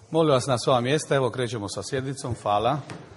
Molim vas na svoja mjesta, evo krećemo sa sjednicom. Hvala.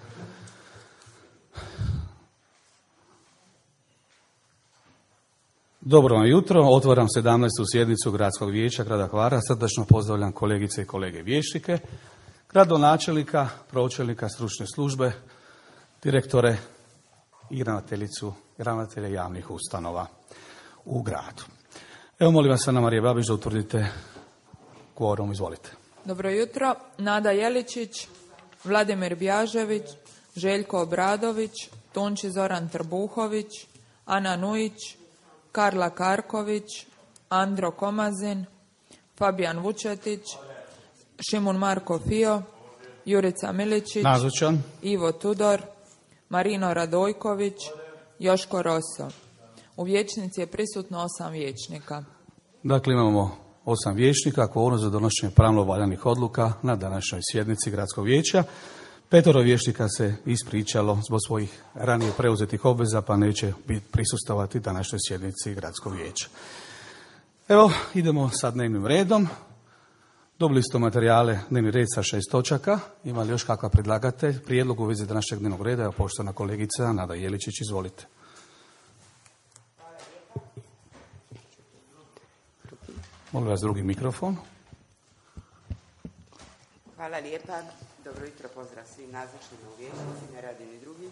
Dobro vam jutro, otvaram 17. sjednicu Gradskog vijeća grada Hvara. Srdačno pozdravljam kolegice i kolege vijećnike, gradonačelnika, pročelnika stručne službe, direktore i ravnatelje javnih ustanova u gradu. Evo molim vas Ana Marija Babić da utvrdite kvorum, izvolite. Dobro jutro. Nada Jeličić, Vladimir Bjažević, Željko Obradović, Tonči Zoran Trbuhović, Ana Nujić, Karla Karković, Andro Komazin, Fabijan Vučetić, Šimun Marko Fio, Jurica Miličić, nazočan, Ivo Tudor, Marino Radojković, Joško Roso. U vijećnici je prisutno 8 vijećnika. Dakle, imamo 8 vijećnika, kvorum za donošenje pravno valjanih odluka na današnjoj sjednici Gradskog vijeća. 5 vijećnika se ispričalo zbog svojih ranije preuzetih obveza, pa neće prisustvovati današnjoj sjednici Gradskog vijeća. Evo, idemo sa dnevnim redom. Dobili ste materijale, dnevni red sa 6 točaka. Ima li još kakav predlagatelj? Prijedlog u vezi današnjeg dnevnog reda, evo poštovana kolegica Nada Jeličić, izvolite. Molim vas drugi mikrofon. Hvala lijepa. Dobro jutro, pozdrav svim nazočnima u vijećnici, ne radi ni drugi.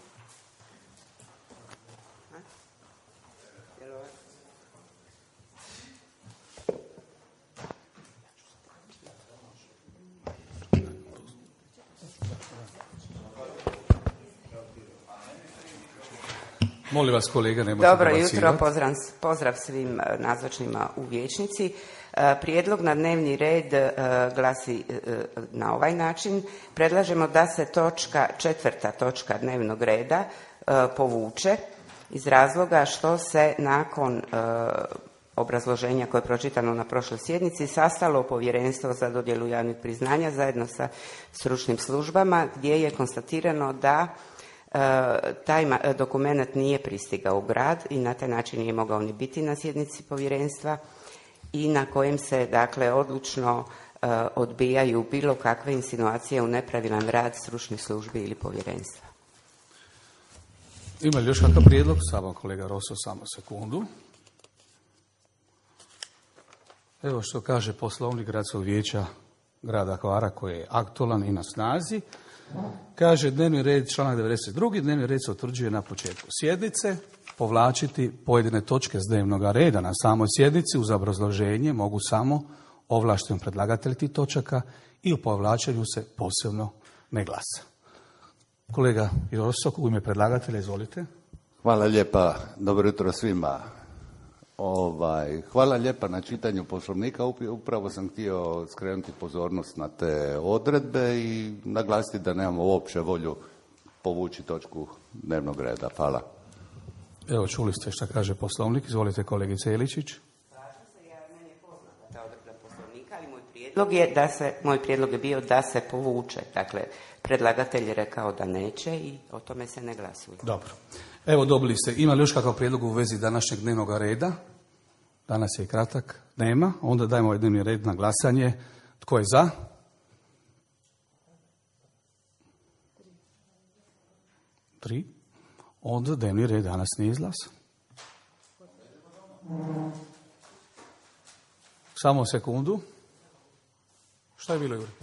Molim vas kolega, nemojte dobro dobacivati. jutro, pozdrav svim nazočnima u vijećnici. Prijedlog na dnevni red glasi na ovaj način. Predlažemo da se četvrta točka dnevnog reda povuče iz razloga što se nakon obrazloženja koje je pročitano na prošloj sjednici sastalo povjerenstvo za dodjelu javnih priznanja zajedno sa stručnim službama gdje je konstatirano da taj dokument nije pristigao u grad i na taj način nije mogao ni biti na sjednici povjerenstva i na kojem se dakle odlučno odbijaju bilo kakve insinuacije u nepravilan rad stručnih službi ili povjerenstva. Ima li još kakav prijedlog? Samo kolega Roso, samo sekundu. Evo što kaže Poslovnik Gradskog vijeća grada Hvara koji je aktualan i na snazi. Kaže dnevni red, članak 92. Dnevni red se utvrđuje na početku sjednice. Povlačiti pojedine točke s dnevnog reda na samoj sjednici uz obrazloženje mogu samo ovlašteni predlagatelj tih točaka i o povlačenju se posebno ne glasa. Kolega Rosok, u ime predlagatelja, izvolite. Hvala lijepa, dobro jutro svima. Hvala lijepa na čitanju Poslovnika, upravo sam htio skrenuti pozornost na te odredbe i naglasiti da nemamo uopće volju povući točku dnevnog reda. Hvala. Evo, čuli ste šta kaže Poslovnik, izvolite kolegice Jeličić. Slažem se, meni je poznata ta odredba Poslovnika, ali moj prijedlog je bio da se povuče. Dakle, predlagatelj je rekao da neće i o tome se ne glasuje. Dobro. Evo, dobili ste. Ima li još kakav prijedlog u vezi današnjeg dnevnog reda? Danas je kratak. Nema. Onda dajmo ovaj dnevni red na glasanje. Tko je za? 3. Onda dnevni red danas nije izglasan. Samo sekundu. Šta je bilo, Juri?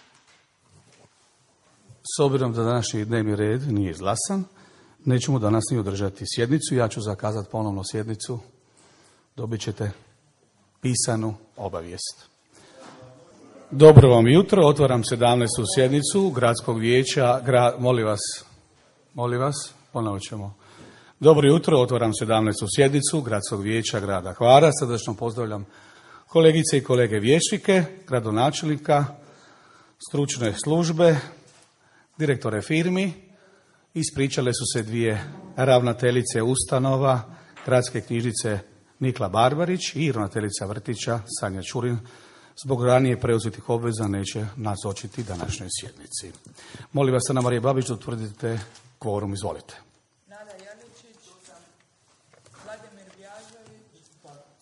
S obzirom da današnji dnevni red nije izglasan, nećemo danas ni održati sjednicu. Ja ću zakazati ponovno sjednicu. Dobit ćete pisanu obavijest. Dobro vam jutro. Otvaram 17. sjednicu Gradskog vijeća. Molim vas, ponovno ćemo. Dobro jutro. Otvaram 17. sjednicu Gradskog vijeća grada Hvara. Srdačno pozdravljam kolegice i kolege vijećnike, gradonačelnika, stručne službe, direktore firmi. Ispričale su se 2 ravnateljice ustanova, Gradske knjižnice Nikla Barbarić i ravnateljica vrtića Sanja Čurin. Zbog ranije preuzetih obveza neće nazočiti današnjoj sjednici. Molim vas Ana Marija Babić da utvrdite kvorum, izvolite. Nada Jeličić, Vladimir Bjažević,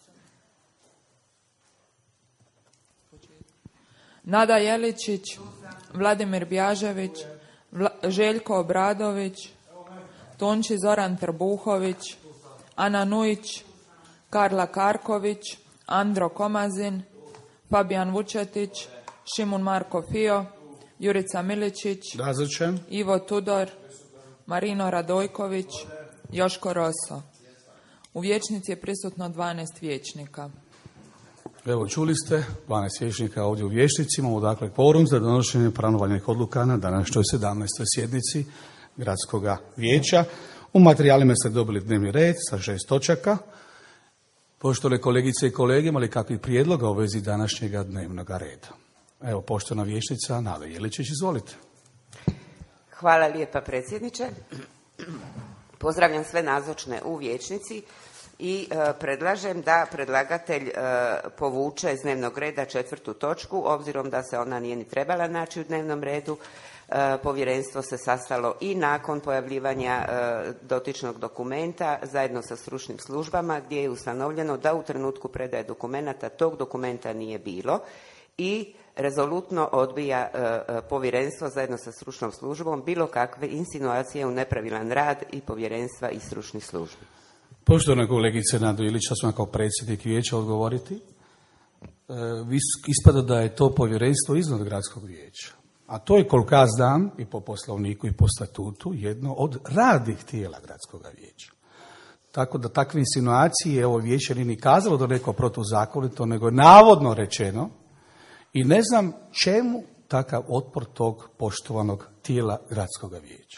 Nada Jeličić, Vladimir Bjažević, Željko Obradović, Tonči Zoran Trbuhović, Ana Nujić, Karla Karković, Andro Komazin, Fabijan Vučetić, Šimun Marko Fio, Jurica Miličić, Nazočan. Ivo Tudor, Marino Radojković, Joško Roso. U vijećnici je prisutno 12 vijećnika. Evo, čuli ste, 12 vijećnika ovdje u vijećnici. Imamo dakle kvorum za donošenje pravovaljanih odluka na današnjoj 17. sjednici Gradskog vijeća. U materijalima ste dobili dnevni red sa 6 točaka. Poštovane kolegice i kolege, imali kakvih prijedloga u vezi današnjega dnevnog reda? Evo, poštovana vijećnica Nada Jeličić, izvolite. Hvala lijepa predsjedniče. Pozdravljam sve nazočne u vijećnici i predlažem da predlagatelj povuče iz dnevnog reda 4. točku, obzirom da se ona nije ni trebala naći u dnevnom redu. Povjerenstvo se sastalo i nakon pojavljivanja dotičnog dokumenta zajedno sa stručnim službama, gdje je ustanovljeno da u trenutku predaje dokumenata tog dokumenta nije bilo i rezolutno odbija povjerenstvo zajedno sa stručnom službom bilo kakve insinuacije u nepravilan rad i povjerenstva i stručnih službi. Poštovana kolegice Nado Ilić, ja sam kao predsjednik vijeća odgovoriti. Ispada da je to povjerenstvo iznad gradskog vijeća. A to je, koliko ja znam, i po poslovniku i po statutu, jedno od radnih tijela gradskog vijeća. Tako da takve insinuacije ovo vijeće nije ni kazalo da je neko protuzakonito, nego je navodno rečeno i ne znam čemu takav otpor tog poštovanog tijela gradskog vijeća.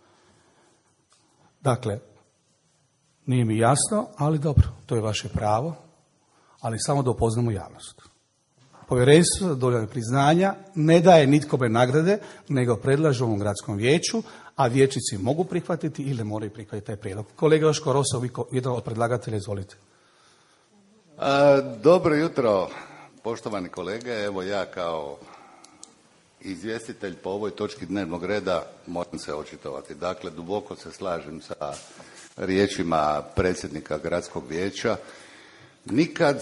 Dakle, nije mi jasno, ali dobro, to je vaše pravo, ali samo da upoznamo javnost. Povjerenstvo za dodjelu priznanja ne daje nitkome nagrade, nego predlaže ovom gradskom vijeću, a vijećnici mogu prihvatiti ili moraju prihvatiti taj prijedlog. Kolega Joško Roso, vi jedan od predlagatelja, izvolite. Dobro jutro, poštovani kolege. Evo ja kao izvjestitelj po ovoj točki dnevnog reda moram se očitovati. Dakle, duboko se slažem sa riječima predsjednika gradskog vijeća. Nikad,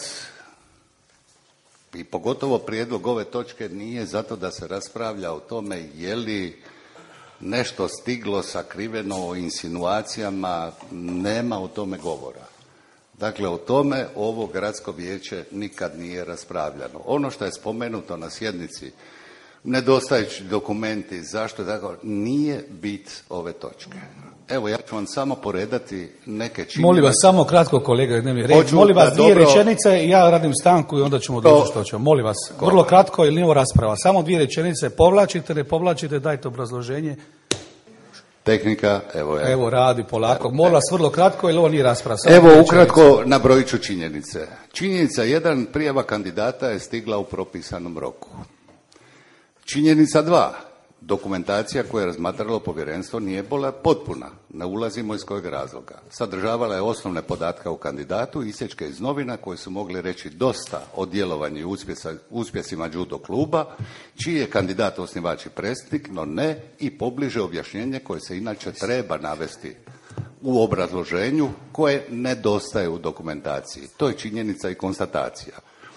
i pogotovo prijedlog ove točke, nije zato da se raspravlja o tome je li nešto stiglo sakriveno o insinuacijama, nema o tome govora. Dakle, o tome ovo gradsko vijeće nikad nije raspravljano. Ono što je spomenuto na sjednici, nedostajući dokumenti, zašto je tako, nije bit ove točke. Evo, ja ću vam samo poredati neke činjenice. Molim vas, samo kratko, kolega, dnevni red. Molim vas, dvije rečenice, ja radim stanku i onda ćemo doći što ćemo. Molim vas, vrlo kratko, ili nije ovo rasprava. Samo dvije rečenice, povlačite, ne povlačite, dajte obrazloženje. Tehnika, evo je. Evo, radi polako. Molim vas, vrlo kratko, ili ovo nije rasprava. Evo, ukratko nabrojit ću činjenice. Činjenica 1, prijava kandidata je stigla u propisanom roku. Činjenica 2, dokumentacija koju je razmatralo povjerenstvo nije bila potpuna, ne ulazimo iz kojeg razloga. Sadržavala je osnovne podatke o kandidatu, isječke iz novina koji su mogli reći dosta o djelovanju i uspjesima judo kluba, čiji je kandidat osnivač i predsjednik, no ne i pobliže objašnjenje koje se inače treba navesti u obrazloženju koje nedostaje u dokumentaciji. To je činjenica i konstatacija.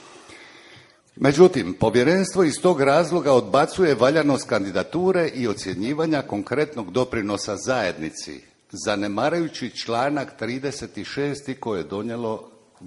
Međutim, povjerenstvo iz tog razloga odbacuje valjanost kandidature i ocjenjivanja konkretnog doprinosa zajednici, zanemarujući članak 36. koje je donijelo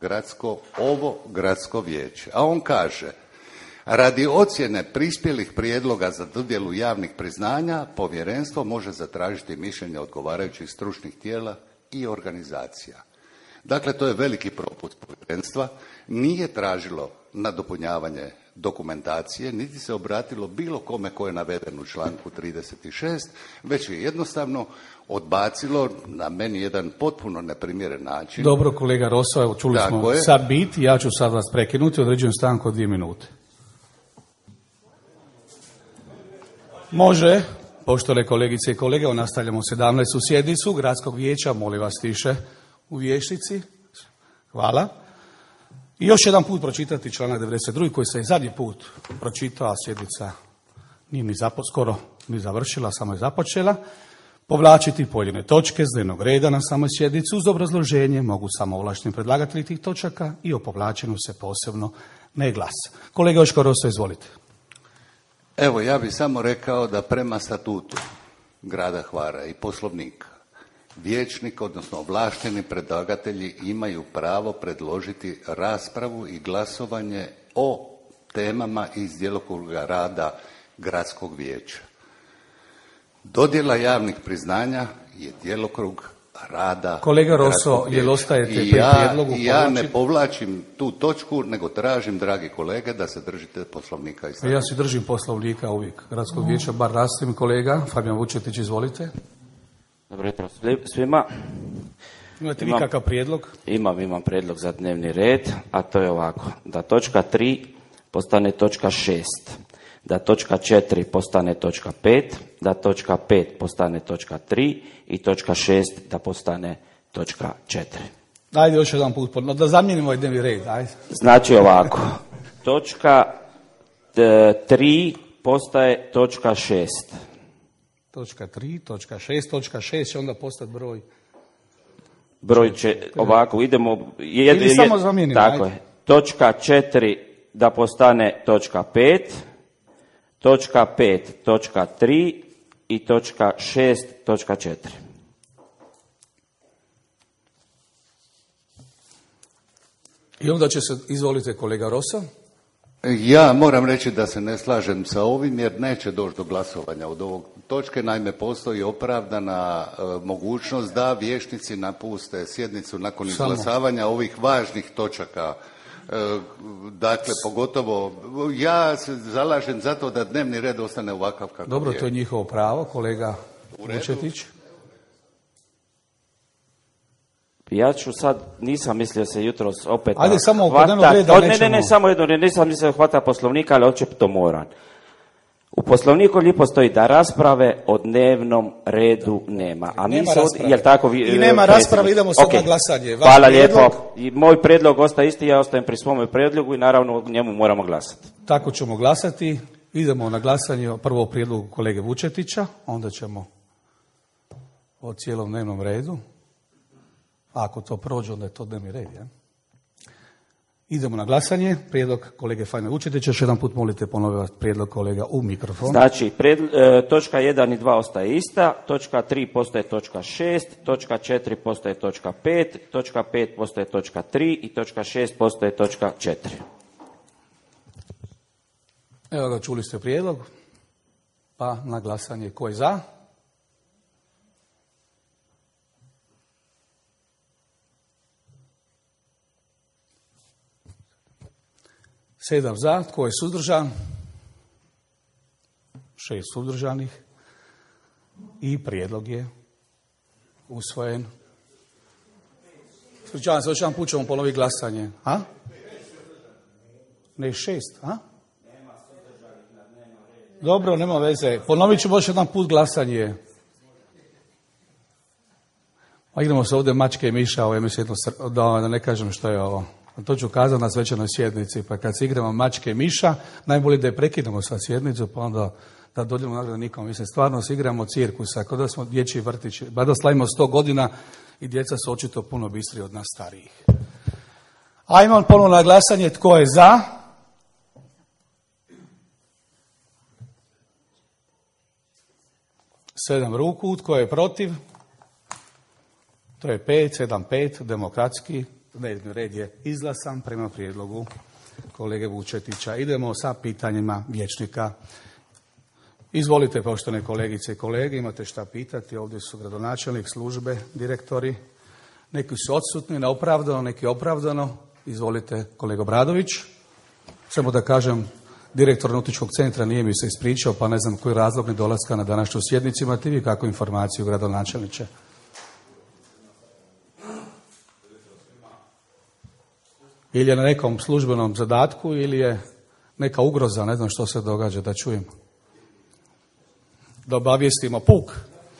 ovo gradsko vijeće. A on kaže: radi ocjene prispjelih prijedloga za dodjelu javnih priznanja, povjerenstvo može zatražiti mišljenje odgovarajućih stručnih tijela i organizacija. Dakle, to je veliki propust povjerenstva, nije tražilo nadopunjavanje dokumentacije, niti se obratilo bilo kome koje je naveden u članku 36, već je jednostavno odbacilo na meni jedan potpuno neprimjeren način. Dobro, kolega Roso, evo čuli smo sad bit, ja ću sad vas prekinuti, određujem stanku od 2 minute. Može, poštovane kolegice i kolege, nastavljamo 17. sjednicu gradskog vijeća, molim vas tiše u vijećnici. Hvala. I još jedan put pročitati članak 92. koji se i zadnji put pročitao, a sjednica nije ni skoro ni završila, samo je započela. Povlačiti pojedine točke s dnevnog reda na samoj sjednici uz obrazloženje mogu samo ovlašteni predlagatelji tih točaka i o povlačenju se posebno ne glasa. Kolega Joško Roso, izvolite. Evo, ja bih samo rekao da prema statutu grada Hvara i poslovnika vijećnik, odnosno ovlašteni predlagatelji imaju pravo predložiti raspravu i glasovanje o temama iz djelokruga rada gradskog vijeća. Dodjela javnih priznanja je djelokrug rada. Kolega Rosso, jel ostajete pri prijedlogu? Ja ne povlačim tu točku, nego tražim, dragi kolege, da se držite poslovnika. Ja se držim poslovnika uvijek gradskog vijeća, bar rastim. Kolega Fabijan Vučetić, izvolite. Dobro jutro svima. Imate vi kakav prijedlog? Imam prijedlog za dnevni red, a to je ovako. Da točka 3 postane točka 6, da točka 4 postane točka 5, da točka 5 postane točka 3 i točka 6 da postane točka 4. Ajde još jedan put, da zamijenimo ovaj dnevni red. Ajde. Znači ovako, točka 3 postaje točka 6. Točka 3, točka 6, točka 6 će onda postati broj. Broj će, ovako, idemo... Ili samo zamijenimo. Tako je. Točka 4 da postane točka 5, točka 5, točka 3 i točka 6, točka 4. I onda će se, izvolite kolega Rosso. Ja moram reći da se ne slažem sa ovim jer neće doći do glasovanja od ovog točke. Naime, postoji opravdana mogućnost da vijećnici napuste sjednicu nakon izglasavanja ovih važnih točaka. Dakle, pogotovo ja se zalažem za to da dnevni red ostane ovakav kako je. Dobro, to je njihovo pravo, kolega Vučetić. Ja ću sad, nisam mislio se jutros opet... Ajde, samo oko dnevnog reda nećemo... Ne, samo jedno, nisam mislio hvata poslovnika, ali očito to moram. U poslovniku lijepo stoji da rasprave o dnevnom redu nema. A nema mi se rasprave. Jel tako, I nema rasprave, idemo sad na glasanje. Vaš Hvala prijedlog? lijepo. I moj prijedlog ostaje isti, ja ostajem pri svome prijedlogu i naravno o njemu moramo glasati. Tako ćemo glasati. Idemo na glasanje prvo o prijedlogu kolege Vučetića, onda ćemo o cijelom dnevnom redu. Ako to prođe, onda je to dnevni red. Ja? Idemo na glasanje. Prijedlog kolege Fajna Vučetića. Još jedan put molite ponoviti prijedlog kolega u mikrofon. Znači, točka 1 i 2 ostaje ista, točka 3 postaje točka 6, točka 4 postaje točka 5, točka 5 postaje točka 3 i točka 6 postaje točka 4. Evo ga, čuli ste prijedlog. Pa na glasanje. Ko je za? Sedam za, tko je suzdržan? 6 suzdržanih. I prijedlog je usvojen. Ispričavam se, još jedan put ćemo ponoviti glasanje. A? Ne, 6, a? Dobro, nema veze. Ponovit ćemo još jedan put glasanje. A idemo se ovdje mačke i miša, ovo je da ne kažem što je ovo. To ću kazati na svečanoj sjednici, pa kad se igramo mačke i miša, najbolje da je prekinemo sva sjednicu, pa onda da dodjelimo nagradu nikom. Mislim, stvarno se igramo cirkusa, kao da smo dječji vrtić, ba da slavimo 100 godina i djeca su očito puno bistriji od nas starijih. Ajmo ponovno na glasanje, tko je za? Sedam ruku, tko je protiv? To je 5, 7, 5, demokratski. Dnevni red je izglasan prema prijedlogu kolege Vučetića. Idemo sa pitanjima vijećnika. Izvolite, poštovane kolegice i kolege, imate šta pitati. Ovdje su gradonačelnik, službe, direktori. Neki su odsutni, neopravdano, neki opravdano. Izvolite, kolega Bradović. Samo da kažem, direktor Nautičkog centra nije mi se ispričao, pa ne znam koji razlog nedolaska na današnju sjednicu. Imate vi kakvu informaciju, gradonačelniče? Ili je na nekom službenom zadatku, ili je neka ugroza, ne znam što se događa, da čujem. Da obavijestimo puk.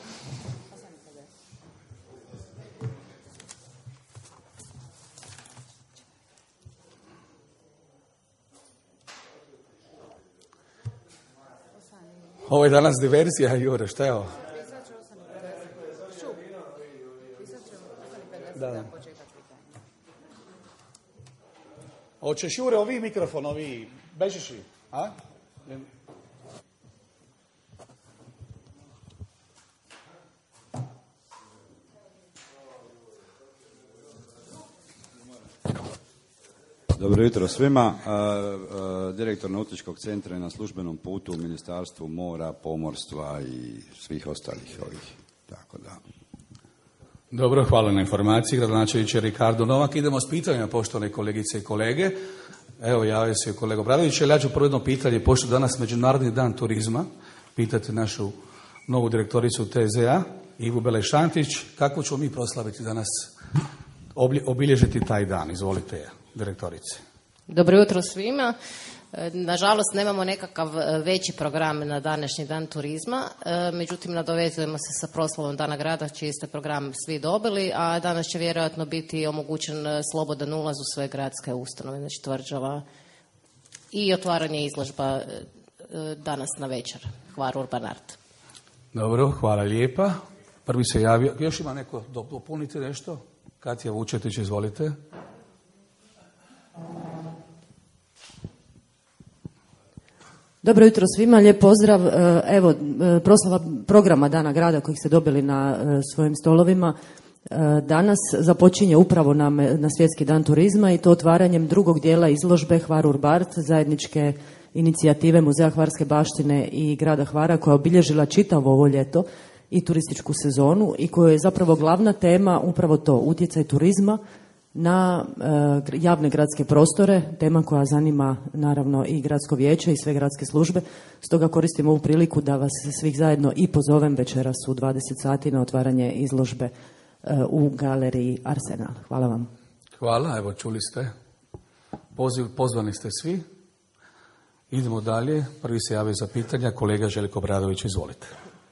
Ovo je danas diverzija, Jure, šta je ovo? Da. Hoćeš, Jure, ovi mikrofon, ovi, bežiš li? A? Dobro jutro svima. Direktor Nautičkog centra je na službenom putu u Ministarstvu mora, pomorstva i svih ostalih ovih. Tako da. Dobro, hvala na informaciji. Gradonačelniče Ricardo Novak. Idemo s pitanjima, poštovane kolegice i kolege. Evo, javio se kolega Obradović, ali ja ću prvo jedno pitanje, pošto danas Međunarodni dan turizma, pitati našu novu direktoricu TZ-a, Ivu Belešantić, kako ćemo mi proslaviti danas, obilježiti taj dan. Izvolite, direktorice. Dobro jutro svima. Nažalost, nemamo nekakav veći program na današnji dan turizma, međutim, nadovezujemo se sa proslavom Dana grada, čiji ste program svi dobili, a danas će vjerojatno biti omogućen slobodan ulaz u sve gradske ustanove, znači tvrđava i otvaranje izložba danas na večer. Hvar Urban Art. Dobro, hvala lijepa. Prvi se javio. Još ima neko dopuniti nešto? Katja Vučetić, izvolite. Dobro jutro svima, lijep pozdrav. Evo, proslava programa Dana grada kojih ste dobili na svojim stolovima danas započinje upravo na Svjetski dan turizma i to otvaranjem drugog dijela izložbe Hvar Urbart, zajedničke inicijative Muzeja Hvarske baštine i grada Hvara, koja je obilježila čitavo ovo ljeto i turističku sezonu i koja je zapravo glavna tema upravo to, utjecaj turizma na javne gradske prostore, tema koja zanima naravno i gradsko vijeće i sve gradske službe. Stoga koristim ovu priliku da vas svih zajedno i pozovem večeras u 20 sati na otvaranje izložbe u galeriji Arsenal. Hvala vam. Hvala, evo čuli ste. Pozvani ste svi. Idemo dalje. Prvi se javio za pitanja. Kolega Željko Obradović, izvolite.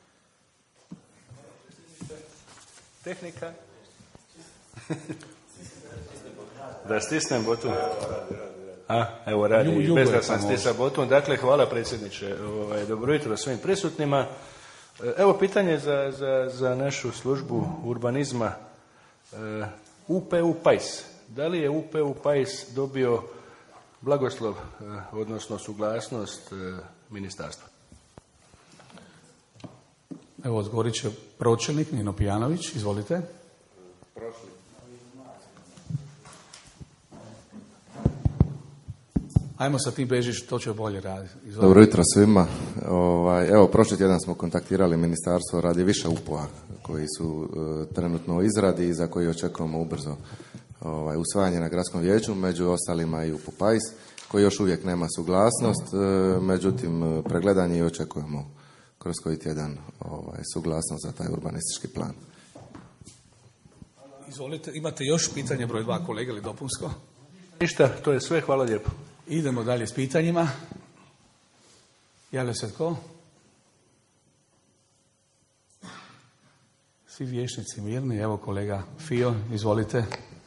Tehnika. Da stisnem botun. Evo radi, bez da sam stisao botun. Dakle, hvala predsjedniče. Dobro jutro svim prisutnima. Evo pitanje za našu službu urbanizma. UPU Pajs. Da li je UPU Pajs dobio blagoslov, odnosno suglasnost ministarstva? Evo, odgovorit će pročelnik Nino Pijanović. Izvolite. Ajmo sa tim bežiš, to će bolje raditi. Dobro jutro svima. Evo, prošli tjedan smo kontaktirali ministarstvo radi više UPU-a koji su trenutno u izradi i za koji očekujemo ubrzo usvajanje na gradskom vijeću, među ostalima i UPU Pajs, koji još uvijek nema suglasnost, međutim pregledanje i očekujemo kroz koji tjedan suglasnost za taj urbanistički plan. Izvolite, imate još pitanje broj 2, kolega, ili dopunsko? Ništa, to je sve, hvala lijepo. Idemo dalje s pitanjima. Javlja se tko? Svi vijećnici mirni. Evo kolega Fio, izvolite.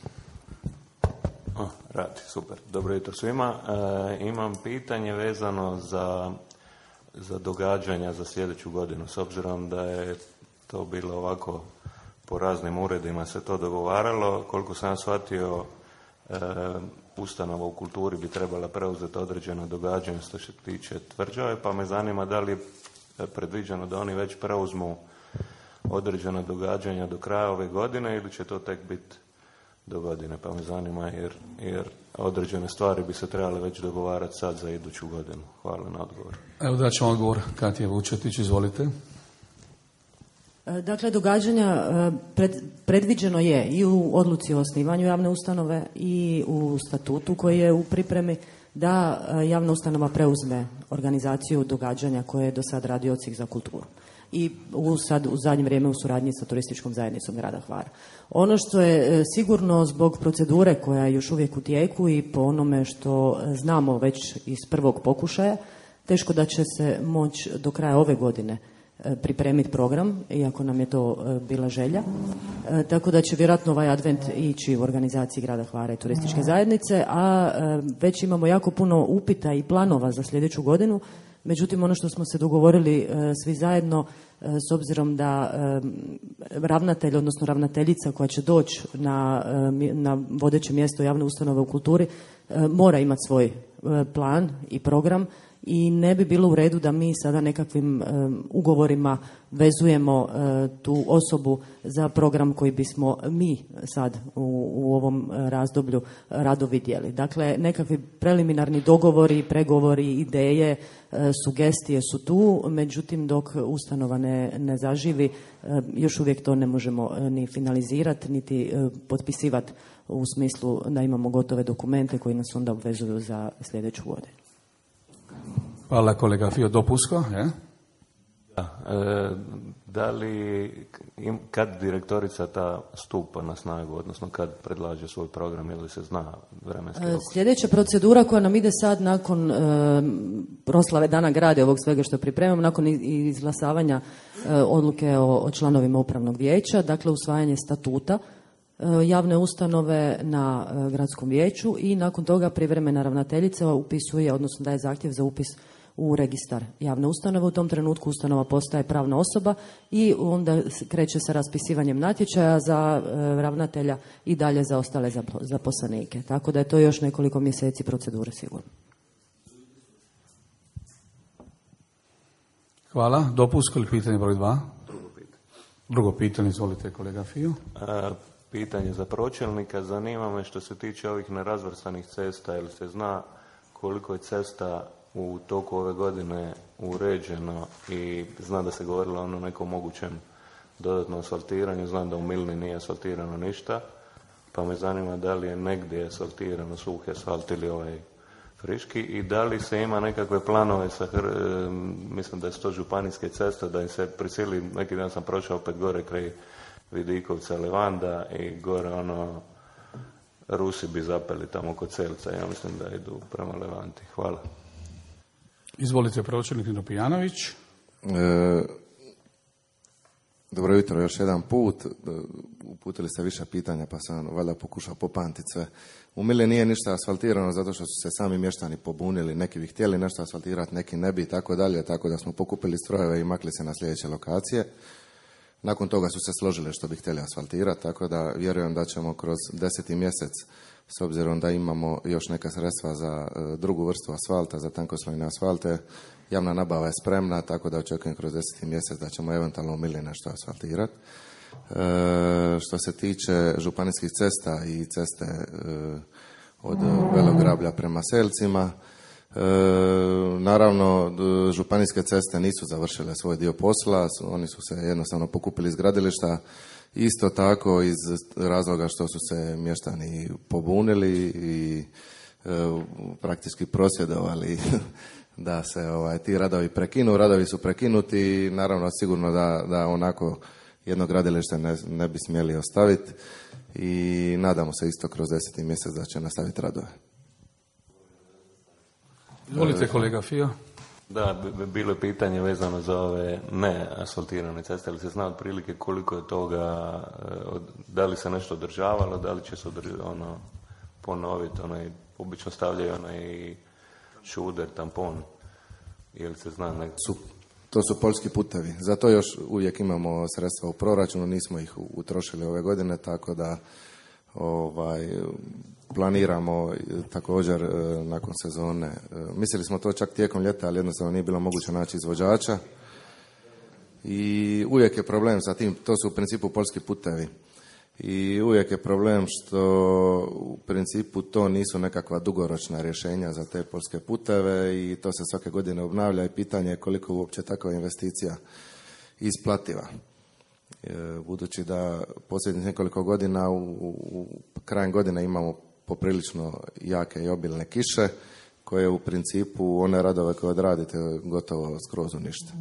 Radi, super. Dobro jutro svima. Imam pitanje vezano za događanja za sljedeću godinu. S obzirom da je to bilo ovako po raznim uredima se to dogovaralo, koliko sam shvatio, ustanova u kulturi bi trebala preuzeti određeno događanje što se tiče tvrđave, pa me zanima da li je predviđeno da oni već preuzmu određena događanja do kraja ove godine ili će to tek biti do godine, pa me zanima jer određene stvari bi se trebale već dogovarati sad za iduću godinu. Hvala na odgovor. Evo da ćemo odgovor. Katja Vučetić, izvolite. Dakle, događanja predviđeno je i u odluci o osnivanju javne ustanove i u statutu koji je u pripremi da javna ustanova preuzme organizaciju događanja koje je do sad radio Odsjek za kulturu. I sad u zadnje vrijeme u suradnji sa turističkom zajednicom grada Hvara. Ono što je sigurno zbog procedure koja je još uvijek u tijeku i po onome što znamo već iz prvog pokušaja, teško da će se moći do kraja ove godine pripremiti program, iako nam je to bila želja. Tako da će vjerojatno ovaj advent ići u organizaciji grada Hvara i turističke zajednice, a već imamo jako puno upita i planova za sljedeću godinu. Međutim, ono što smo se dogovorili svi zajedno, s obzirom da ravnatelj, odnosno ravnateljica koja će doći na vodeće mjesto javne ustanove u kulturi, mora imati svoj plan i program i ne bi bilo u redu da mi sada nekakvim ugovorima vezujemo tu osobu za program koji bismo mi sad u ovom razdoblju rado vidjeli. Dakle, nekakvi preliminarni dogovori, pregovori, ideje, sugestije su tu, međutim dok ustanova ne zaživi, još uvijek to ne možemo ni finalizirati, niti potpisivati u smislu da imamo gotove dokumente koji nas onda obvezuju za sljedeću godinu. Hvala kolega Fio. Dopusko, je? Da li, kad direktorica ta stupa na snagu, odnosno kad predlaže svoj program, ili se zna vremenski rok? Sljedeća procedura koja nam ide sad nakon proslave Dana grada, ovog svega što pripremamo, nakon izglasavanja odluke o članovima upravnog vijeća, dakle usvajanje statuta javne ustanove na gradskom vijeću i nakon toga privremena ravnateljica upisuje, odnosno daje zahtjev za upis u registar javne ustanove. U tom trenutku ustanova postaje pravna osoba i onda kreće sa raspisivanjem natječaja za ravnatelja i dalje za ostale zaposlenike. Tako da je to još nekoliko mjeseci procedure sigurno. Hvala. Dopusko ili pitanje broj 2? Drugo pitanje, izvolite kolega Fio. Pitanje za pročelnika. Zanima me što se tiče ovih nerazvrstanih cesta, ili se zna koliko je cesta u toku ove godine uređeno, i znam da se govorilo o nekom mogućem dodatnom asfaltiranju, znam da u Milni nije asfaltirano ništa, pa me zanima da li je negdje asfaltirano suhi asfalt ili ovaj friški, i da li se ima nekakve planove sa, mislim da su to županijske ceste, da im se prisili, neki dan sam prošao opet gore kraj Vidikovca, Levanda i gore Rusi bi zapeli tamo kod Celca, ja mislim da idu prema Levanti. Hvala. Izvolite, pročelnik Nino Pijanović. Dobro jutro još jedan put. Uputili ste više pitanja pa sam valjda pokušao popamtiti sve. U Mili nije ništa asfaltirano zato što su se sami mještani pobunili. Neki bi htjeli nešto asfaltirati, neki ne bi i tako dalje. Tako da smo pokupili strojeve i makli se na sljedeće lokacije. Nakon toga su se složili što bi htjeli asfaltirati, tako da vjerujem da ćemo kroz 10. mjesec, s obzirom da imamo još neka sredstva za drugu vrstu asfalta, za tankoslojne asfalte, javna nabava je spremna, tako da očekujem kroz 10. mjesec da ćemo eventualno u Mili nešto asfaltirati. Što se tiče županijskih cesta i ceste od Velograblja prema Selcima, naravno županijske ceste nisu završile svoj dio posla, oni su se jednostavno pokupili iz gradilišta, isto tako iz razloga što su se mještani pobunili i praktički prosvjedovali da se ti radovi prekinu. Radovi su prekinuti i naravno sigurno da onako jedno gradilište ne bi smjeli ostaviti i nadamo se isto kroz 10. mjesec da će nastaviti radove. Izvolite kolega Fio. Da, bilo je pitanje vezano za ove neasfaltirane ceste, ali se zna otprilike koliko je toga, da li se nešto održavalo, da li će se ponoviti, obično stavljaju onaj šuder, tampon, ili se zna To su poljski putevi, zato još uvijek imamo sredstva u proračunu, nismo ih utrošili ove godine, tako da planiramo također nakon sezone. Mislili smo to čak tijekom ljeta, ali jednostavno nije bilo moguće naći izvođača. I uvijek je problem sa tim, to su u principu poljski putevi. I uvijek je problem što u principu to nisu nekakva dugoročna rješenja za te poljske puteve i to se svake godine obnavlja i pitanje je koliko uopće takva investicija isplativa. Budući da posljednjih nekoliko godina u krajem godine imamo poprilično jake i obilne kiše koje u principu one radove koje odradite gotovo skroz unište.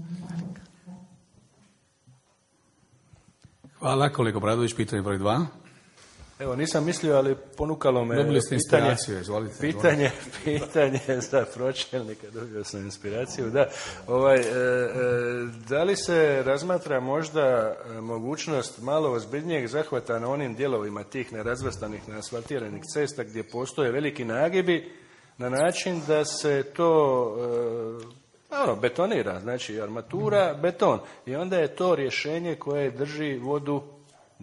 Hvala, kolega Bradović, pitanje broj 2. Evo, nisam mislio, ali ponukalo me Dobili ste inspiraciju, izvolite. Pitanje za pročelnika, dobio sam inspiraciju, da. Da li se razmatra možda mogućnost malo ozbiljnijeg zahvata na onim dijelovima tih nerazvrstanih, neasfaltiranih cesta gdje postoje veliki nagibi, na način da se to betonira, znači armatura, beton. I onda je to rješenje koje drži vodu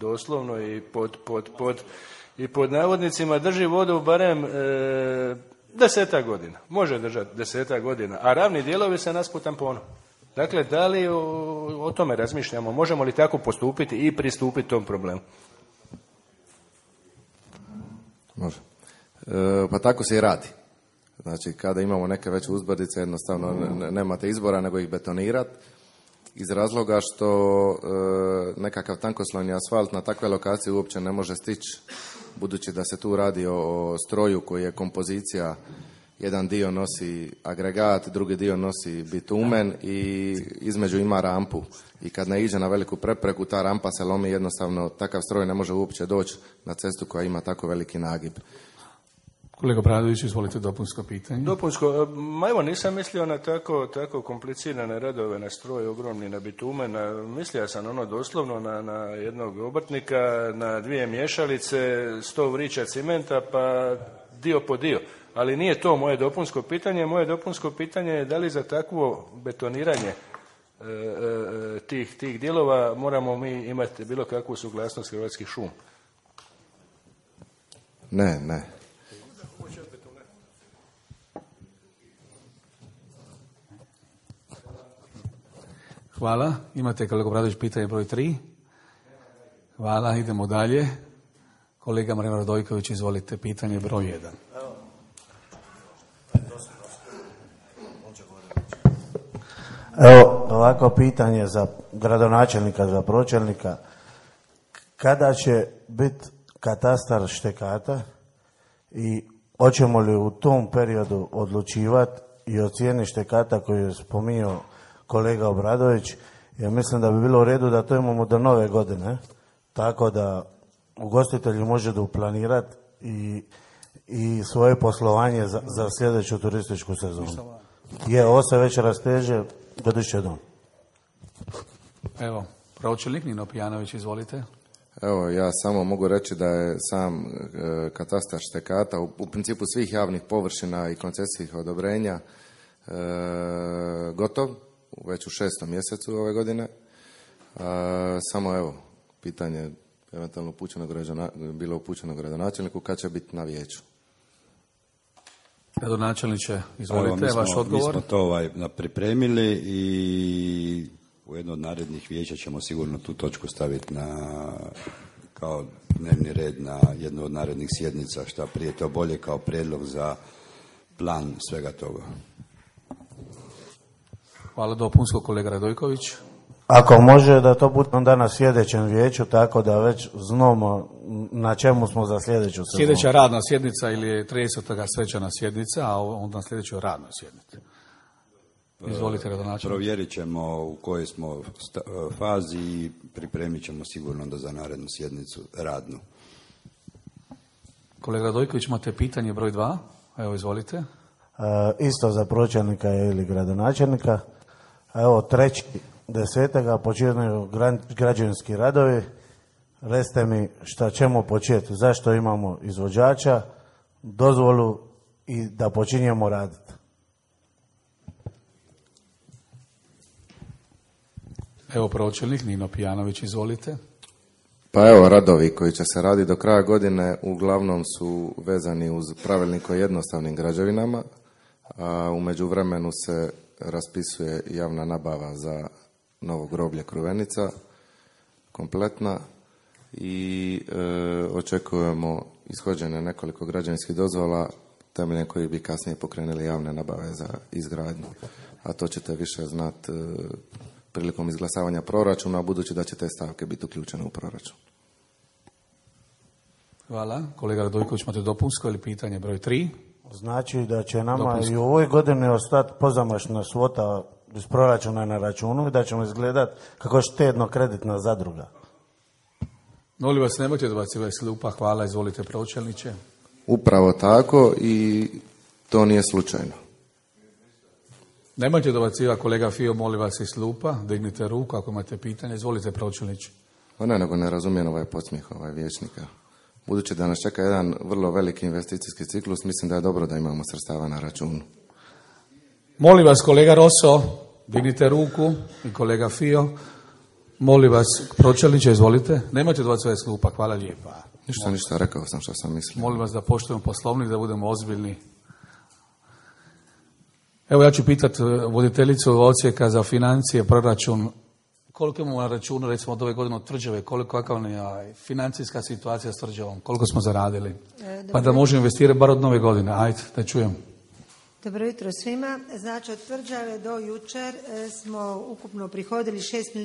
doslovno i pod navodnicima drži vodu barem 10 godina. Može držati 10 godina, a ravni dijelovi se naspu tamponom. Dakle, da li o tome razmišljamo? Možemo li tako postupiti i pristupiti tom problemu? Može. Pa tako se i radi. Znači, kada imamo neke veće uzbrdice, jednostavno nemate izbora nego ih betonirati, iz razloga što nekakav tankoslojni asfalt na takve lokacije uopće ne može stići, budući da se tu radi o stroju koji je kompozicija, jedan dio nosi agregat, drugi dio nosi bitumen i između ima rampu. I kad naiđe na veliku prepreku, ta rampa se lomi, jednostavno takav stroj ne može uopće doći na cestu koja ima tako veliki nagib. Kolega Bradović, izvolite dopunsko pitanje. Dopunsko, evo nisam mislio na tako komplicirane radove, na stroj ogromni, na bitumen, mislio sam doslovno na jednog obrtnika, na 2 mješalice, 100 vrića cimenta, pa dio po dio. Ali nije to moje dopunsko pitanje. Moje dopunsko pitanje je da li za takvo betoniranje tih dijelova moramo mi imati bilo kakvu suglasnost Hrvatskih šuma? Ne. Hvala. Imate, kolega Bradović, pitanje broj 3? Hvala, idemo dalje. Kolega Marino Radojković, izvolite, pitanje broj 1. Evo, ovako pitanje za gradonačelnika, za pročelnika. Kada će biti katastar štekata i hoćemo li u tom periodu odlučivati i o cijeni štekata koju je spominjao kolega Obradović, jer mislim da bi bilo u redu da to imamo do nove godine, tako da ugostitelji može uplanirati i svoje poslovanje za sljedeću turističku sezonu. Ovo se već rasteže godišnje dom. Evo, pročelnik Nino Pijanović, izvolite. Evo, ja samo mogu reći da je sam katastar štekata u principu svih javnih površina i koncesijskih odobrenja gotov već u 6. mjesecu ove godine. Samo evo, pitanje eventualno bilo upućeno gradonačelniku kad će biti na vijeću. Gradonačelniče, izvolite, vaš odgovor. Mi smo to pripremili i u jedno od narednih vijeća ćemo sigurno tu točku staviti kao dnevni red na jednu od narednih sjednica, šta prije to bolje kao prijedlog za plan svega toga. Hvala, dopunsko, kolega Radojković. Ako može da to bude onda na sljedećem vijeću, tako da već znamo na čemu smo za sljedeću sezonu. Sljedeća radna sjednica ili je 30. svečana sjednica, a onda na sljedećoj radnoj sjednici. Izvolite, gradonačelnik. Provjerit ćemo u kojoj smo fazi i pripremit ćemo sigurno onda za narednu sjednicu radnu. Kolega Radojković, imate pitanje broj 2. Evo, izvolite. Isto za pročelnika ili gradonačelnika. Evo, 3.10. počinju građevinski radovi. Recite mi šta ćemo početi, zašto imamo izvođača, dozvolu i da počinjemo raditi. Evo, pročelnik Nino Pijanović, izvolite. Pa evo, radovi koji će se raditi do kraja godine uglavnom su vezani uz pravilnik o jednostavnim građevinama, a u međuvremenu se raspisuje javna nabava za novo groblje Kruvenica, kompletna, i očekujemo ishođenje nekoliko građevinskih dozvola temeljem kojih bi kasnije pokrenuli javne nabave za izgradnju. A to ćete više znati prilikom izglasavanja proračuna, budući da će te stavke biti uključene u proračun. Hvala. Kolega Radojković, imate dopunsko ili pitanje broj 3? Znači da će nama i u ovoj godini ostati pozamašna svota iz proračuna na računu i da ćemo izgledati kako štedno-kreditna zadruga. Molim vas, nemojte dobacivati s klupa. Hvala, izvolite, pročelniče. Upravo tako i to nije slučajno. Nemojte dobacivati, kolega Fio, molim vas iz klupa. Dignite ruku ako imate pitanje. Izvolite, pročelniče. Ne, nego ne razumijem ovaj podsmijeh vijećnika. Budući da nas čeka jedan vrlo veliki investicijski ciklus, mislim da je dobro da imamo sredstava na računu. Molim vas, kolega Rosso, dignite ruku, i kolega Fio. Molim vas, pročelniče, izvolite. Nemojte dobacivati s klupa, hvala lijepa. Ništa, rekao sam što sam mislio. Molim vas da poštujemo poslovnik, da budemo ozbiljni. Evo ja ću pitati voditeljicu odsjeka za financije, proračun, koliko imamo na računu, recimo od ove godine od Tvrđave, kakva je financijska situacija s Tvrđavom, koliko smo zaradili, pa da možemo investirati bar od nove godine, ajde, da čujem. Dobro jutro svima. Znači od Tvrđave do jučer smo ukupno prihodili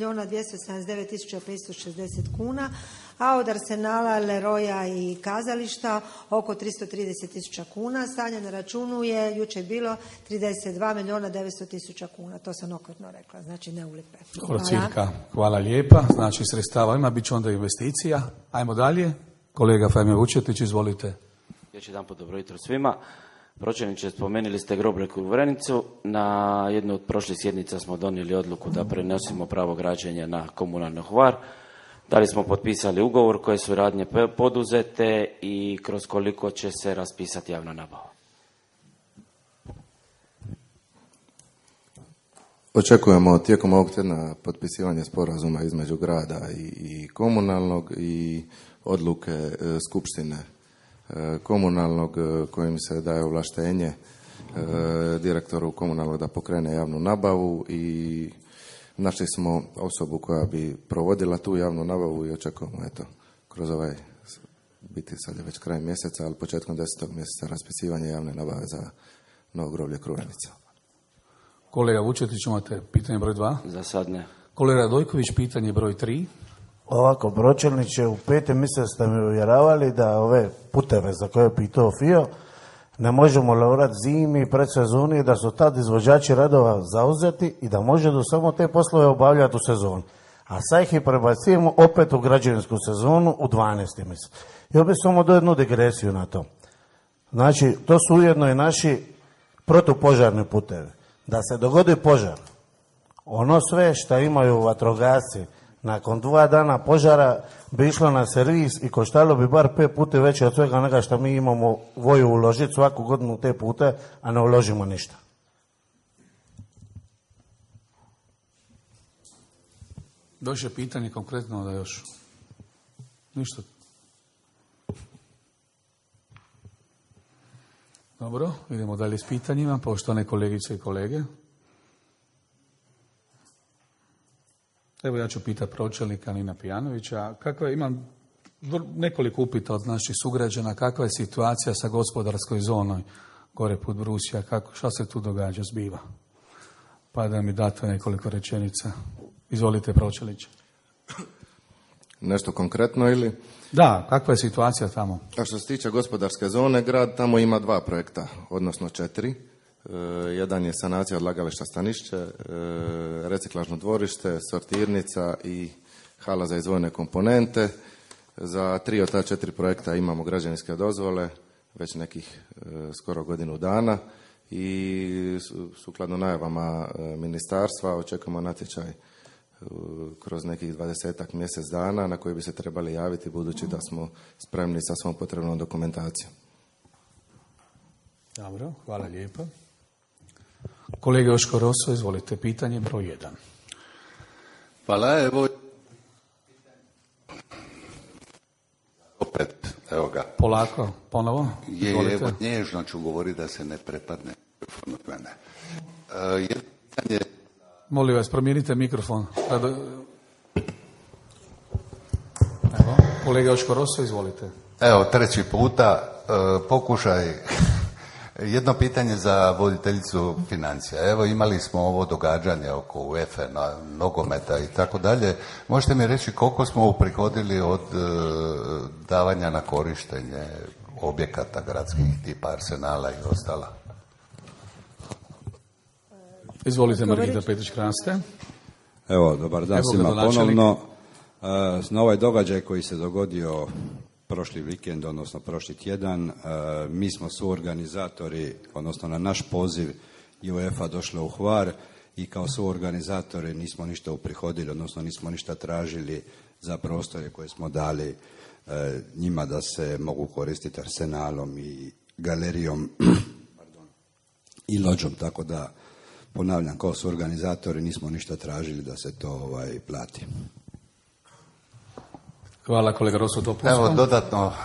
6.279.560 kuna, a od Arsenala, Leroja i kazališta oko 330.000 kuna. Stanje na računu je jučer bilo 32.900.000 kuna. To sam okvirno rekla, znači ne ulipe. Hvala lijepa. Znači sredstava ima, bit će onda investicija. Ajmo dalje. Kolega Fajme Vučetić, izvolite. Još jedan put dobro jutro svima. Pročelniče, spomenuli ste Grobreku u Vrenicu. Na jednu od prošlih sjednica smo donijeli odluku da prenosimo pravo građenja na komunalno Hvar. Da li smo potpisali ugovor, koje su radnje poduzete i kroz koliko će se raspisati javna nabava? Očekujemo tijekom ovog tjedna potpisivanje sporazuma između grada i komunalnog i odluke skupštine komunalnog kojim se daje ovlaštenje direktoru komunalnog da pokrene javnu nabavu i našli smo osobu koja bi provodila tu javnu nabavu i očekujemo kroz ovaj, biti sad je već kraj mjeseca, ali početkom 10. mjeseca raspisivanje javne nabave za novo groblje Kruvenica. Kolega Vučetić, imate pitanje broj 2? Za sad ne. Kolega Radojković, pitanje broj 3. Ovako, pročelniče, u 5. mjesec ste mi uvjeravali da ove puteve za koje je pitao Fio ne možemo lavrati zimi, predsezoni, da su tad izvođači radova zauzeti i da možemo samo te poslove obavljati u sezoni. A sad ih prebacujemo opet u građevinsku sezonu u 12. mjesec. I opet samo do jednu digresiju na to. Znači, to su ujedno i naši protupožarni putevi. Da se dogodi požar, ono sve što imaju vatrogasci nakon 2 dana požara bi išlo na servis i koštalo bi bar 5 puta veće od svega onoga što mi imamo voju uložiti svaku godinu te pute, a ne uložimo ništa. Došlo je pitanje konkretno da još ništa. Dobro, idemo dalje s pitanjima, poštovane kolegice i kolege. Evo ja ću pitati pročelnika Nina Pijanovića. Imam nekoliko upita od naših sugrađana. Kakva je situacija sa gospodarskoj zonom gore put Brusija? Šta se tu događa, zbiva? Pa da mi date nekoliko rečenica. Izvolite, pročelić. Nešto konkretno ili? Da, kakva je situacija tamo? A što se tiče gospodarske zone, grad tamo ima 2 projekta, odnosno 4. Jedan je sanacija odlagališta Stanišće, reciklažno dvorište, sortirnica i hala za izdvojene komponente. Za 3 od ta 4 projekta imamo građevinske dozvole, već nekih skoro godinu dana i sukladno najavama ministarstva očekujemo natječaj kroz nekih 20-ak mjesec dana na koji bi se trebali javiti budući da smo spremni sa svom potrebnom dokumentacijom. Dobro, hvala lijepo. Kolega Joško Roso, izvolite, pitanje broj 1. Hvala, evo opet, evo ga. Polako, ponovo. Evo, nježno ću govoriti da se ne prepadne mikrofon od mene. Molim vas, promijenite mikrofon. Evo, kolega Joško Roso, izvolite. Evo, 3. puta, pokušaj. Jedno pitanje za voditeljicu financija. Evo, imali smo ovo događanje oko UEFA, nogometa i tako dalje. Možete mi reći koliko smo uprihodili od davanja na korištenje objekata gradskih tipa Arsenala i ostala? Izvolite, Margita Petić-Kraste. Evo, dobar dan svima ponovno. Na ovaj događaj koji se dogodio prošli vikend, odnosno prošli tjedan, mi smo suorganizatori, odnosno na naš poziv i UEFA došla u Hvar i kao suorganizatori nismo ništa uprihodili, odnosno nismo ništa tražili za prostore koje smo dali njima da se mogu koristiti Arsenalom i galerijom i lođom, tako da ponavljam, kao suorganizatori nismo ništa tražili da se to plati. Hvala, kolega Roso, dopunsko. Evo,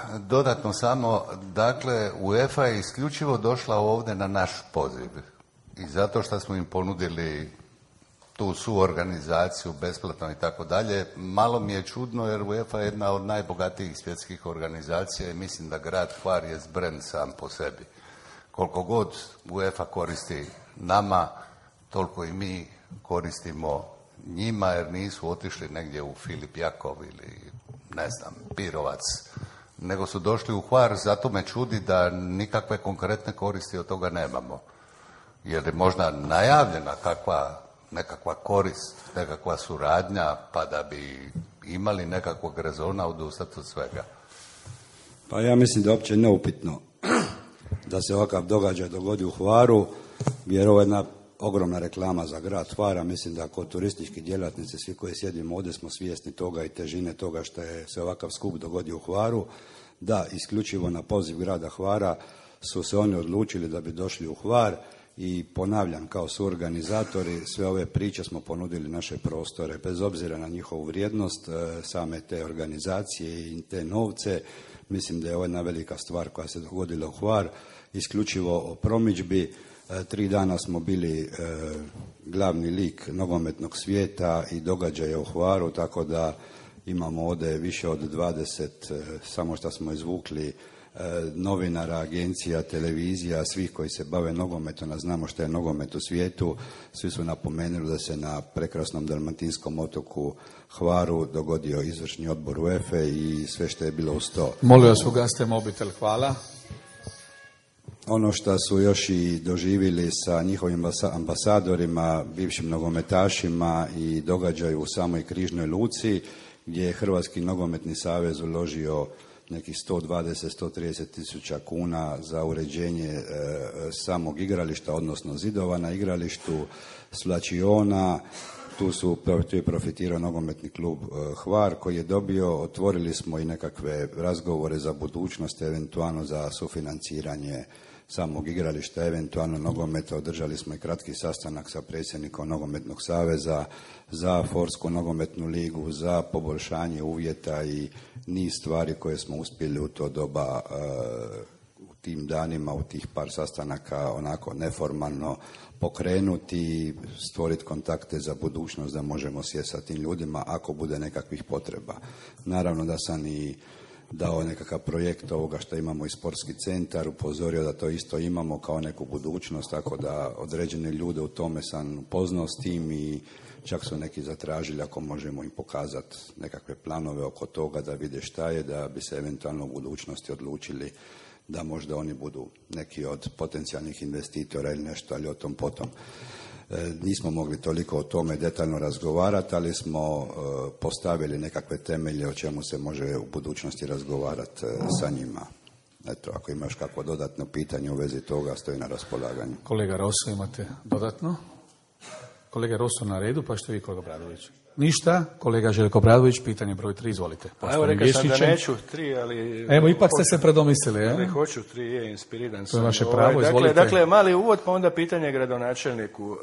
dodatno samo, dakle, UEFA je isključivo došla ovdje na naš poziv. i zato što smo im ponudili tu suorganizaciju besplatno i tako dalje, malo mi je čudno jer UEFA je jedna od najbogatijih svjetskih organizacija i mislim da grad Hvar je brend sam po sebi. Koliko god UEFA koristi nama, toliko i mi koristimo njima jer nisu otišli negdje u Filip Jakov ili ne znam, Pirovac, nego su došli u Hvar, zato me čudi da nikakve konkretne koristi od toga nemamo. Jer je možda najavljena nekakva korist, nekakva suradnja, pa da bi imali nekakvog rezona odustati od svega. Pa ja mislim da je uopće neupitno da se ovakav događaj dogodi u Hvaru, jer ovo je jedna ogromna reklama za grad Hvar. Mislim da kod turistički djelatnici, svi koji sjedimo ovdje, smo svjesni toga i težine toga što je se ovakav skup dogodio u Hvaru. Da, isključivo na poziv grada Hvara su se oni odlučili da bi došli u Hvar i ponavljam, kao suorganizatori sve ove priče smo ponudili naše prostore, bez obzira na njihovu vrijednost, same te organizacije i te novce. Mislim da je ovo jedna velika stvar koja se dogodila u Hvar, isključivo o promidžbi. 3 dana smo bili glavni lik nogometnog svijeta i događaja u Hvaru, tako da imamo ovdje više od 20, samo što smo izvukli, novinara, agencija, televizija, svih koji se bave nogometom, a znamo što je nogomet u svijetu. Svi su napomenuli da se na prekrasnom dalmatinskom otoku Hvaru dogodio izvršni odbor UEFA i sve što je bilo uz to. Molim vas, ugasite mobitel, hvala. Ono što su još i doživjeli sa njihovim ambasadorima, bivšim nogometašima i događaju u samoj Križnoj luci, gdje je Hrvatski nogometni savez uložio nekih 120-130 tisuća kuna za uređenje samog igrališta, odnosno zidova na igralištu, svlačiona. Tu je profitirao nogometni klub Hvar koji je dobio. Otvorili smo i nekakve razgovore za budućnost, eventualno za sufinanciranje samog igrališta, eventualno nogometa. Održali smo i kratki sastanak sa predsjednikom Nogometnog saveza za Forsku nogometnu ligu, za poboljšanje uvjeta i niz stvari koje smo uspjeli u to doba u tim danima, u tih par sastanaka onako neformalno pokrenuti i stvoriti kontakte za budućnost da možemo sjesti sa tim ljudima ako bude nekakvih potreba. Naravno da sam i dao nekakav projekt ovoga što imamo i sportski centar, upozorio da to isto imamo kao neku budućnost, tako da određene ljude u tome sam upoznao s tim i čak su neki zatražili ako možemo im pokazati nekakve planove oko toga da vide šta je, da bi se eventualno u budućnosti odlučili da možda oni budu neki od potencijalnih investitora ili nešto, ali o tom potom. Nismo mogli toliko o tome detaljno razgovarati, ali smo postavili nekakve temelje o čemu se može u budućnosti razgovarati sa njima. Eto, ako imaš kakvo dodatno pitanje u vezi toga, stoji na raspolaganju. Kolega Rosso, imate dodatno? Kolega Rosso na redu, pa što vi, kolega Bradović? Ništa. Kolega Željko Bradović, pitanje broj 3, izvolite. Evo, rekao sam da neću 3, ali... Evo, ipak ste se predomislili, ali hoću 3, je inspiriran sam. To je vaše pravo, izvolite. Dakle, mali uvod, pa onda pitanje gradonačelniku.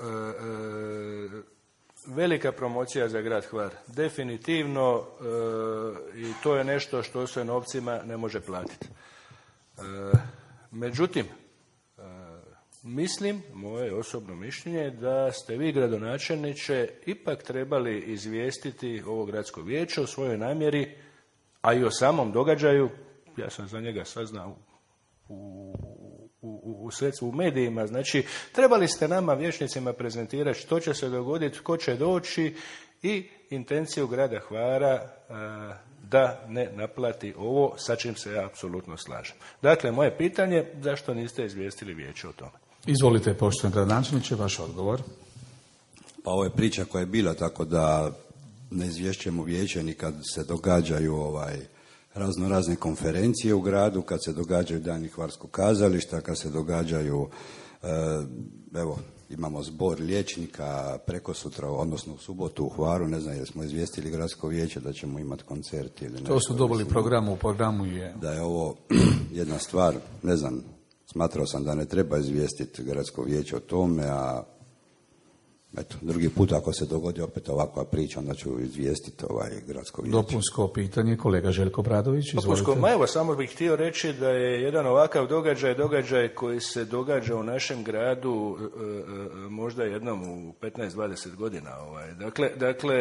Velika promocija za grad Hvar. Definitivno, i to je nešto što se novcima ne može platiti. Međutim, mislim, moje osobno mišljenje, da ste vi, gradonačelniče, ipak trebali izvijestiti ovo gradsko vijeće o svojoj namjeri, a i o samom događaju. Ja sam za njega saznao u medijima. Znači, trebali ste nama, vijećnicima, prezentirati što će se dogoditi, tko će doći i intenciju grada Hvara da ne naplati ovo, sa čim se ja apsolutno slažem. Dakle, moje pitanje, zašto niste izvijestili vijeće o tome? Izvolite, poštovani gradonačelniče, vaš odgovor. Pa ovo je priča koja je bila, tako da ne izvješćujemo vijeće ni kad se događaju razne konferencije u gradu, kad se događaju dani Hvarskog kazališta, kad se događaju, evo, imamo zbor liječnika prekosutra, odnosno u subotu u Hvaru, ne znam, jer smo izvijestili gradsko vijeće da ćemo imati koncert ili nešto. To su dobili u programu je. Da je ovo jedna stvar, ne znam, smatrao sam da ne treba izvijestiti gradsko vijeće o tome, a eto, drugi put ako se dogodi opet ovakva priča, onda ću izvijestiti gradsko vijeće. Dopunsko pitanje, kolega Željko Bradović, izvolite. Ma evo, samo bih htio reći da je jedan ovakav događaj koji se događa u našem gradu možda jednom u 15-20 godina. Dakle,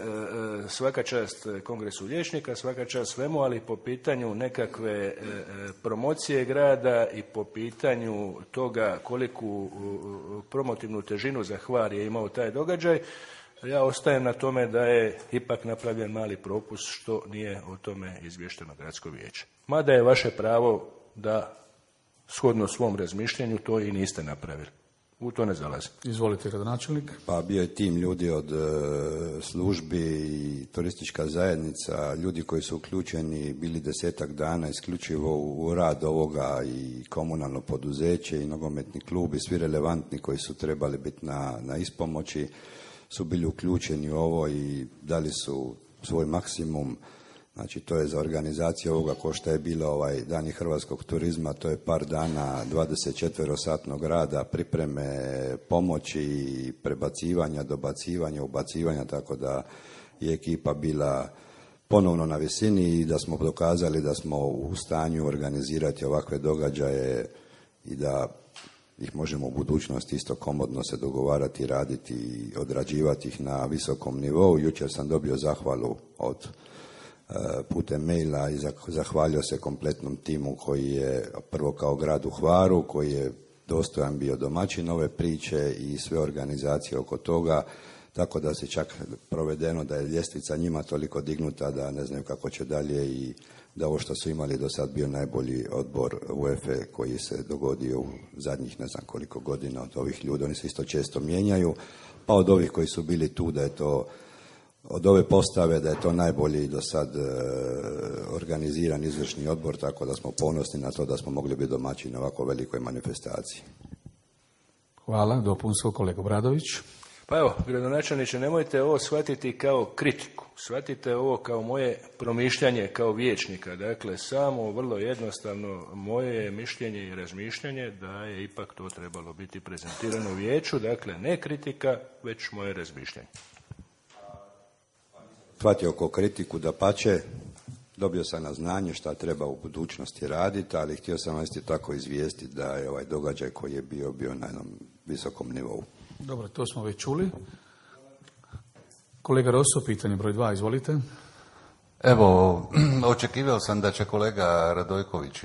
svaka čast Kongresu liječnika, svaka čast svemu, ali po pitanju nekakve promocije grada i po pitanju toga koliku promotivnu težinu za Hvar je imao taj događaj, ja ostajem na tome da je ipak napravljen mali propust što nije o tome izvješteno gradsko vijeće. Mada je vaše pravo da shodno svom razmišljanju to i niste napravili. U to ne zalazi. Izvolite, gradonačelnik. Pa bio je tim ljudi od službi i turistička zajednica, ljudi koji su uključeni bili 10 dana isključivo u rad ovoga i komunalno poduzeće i nogometni klub i svi relevantni koji su trebali biti na ispomoći su bili uključeni u ovo i dali su svoj maksimum. Znači, to je za organizaciju ovoga ko što je bilo Dani hrvatskog turizma, to je par dana 24-satnog rada, pripreme, pomoći, prebacivanja, dobacivanja, ubacivanja, tako da je ekipa bila ponovno na visini i da smo dokazali da smo u stanju organizirati ovakve događaje i da ih možemo u budućnosti isto komodno se dogovarati, raditi i odrađivati ih na visokom nivou. Jučer sam dobio zahvalu od putem maila i zahvalio se kompletnom timu koji je prvo kao grad u Hvaru, koji je dostojan bio domaćin ove priče i sve organizacije oko toga, tako da se čak provedeno da je ljestvica njima toliko dignuta da ne znaju kako će dalje i da ovo što su imali do sad bio najbolji odbor UEFA koji se dogodio u zadnjih ne znam koliko godina od ovih ljudi. Oni se isto često mijenjaju, pa od ovih koji su bili tu da je to od ove postave da je to najbolji do sad organiziran izvršni odbor, tako da smo ponosni na to da smo mogli biti domaćini na ovako velikoj manifestaciji. Hvala. Dopunsko, kolega Bradović. Pa evo, gradonačelniče, nemojte ovo shvatiti kao kritiku. Shvatite ovo kao moje promišljanje kao vijećnika. Dakle, samo vrlo jednostavno moje mišljenje i razmišljanje da je ipak to trebalo biti prezentirano u vijeću. Dakle, ne kritika, već moje razmišljanje. Shvatio oko kritiku da pače, dobio sam na znanje šta treba u budućnosti raditi, ali htio sam vas tako izvijestiti da je ovaj događaj koji je bio na jednom visokom nivou. Dobro, to smo već čuli. Kolega Rosso, pitanje broj 2, izvolite. Evo, očekivao sam da će kolega Radojković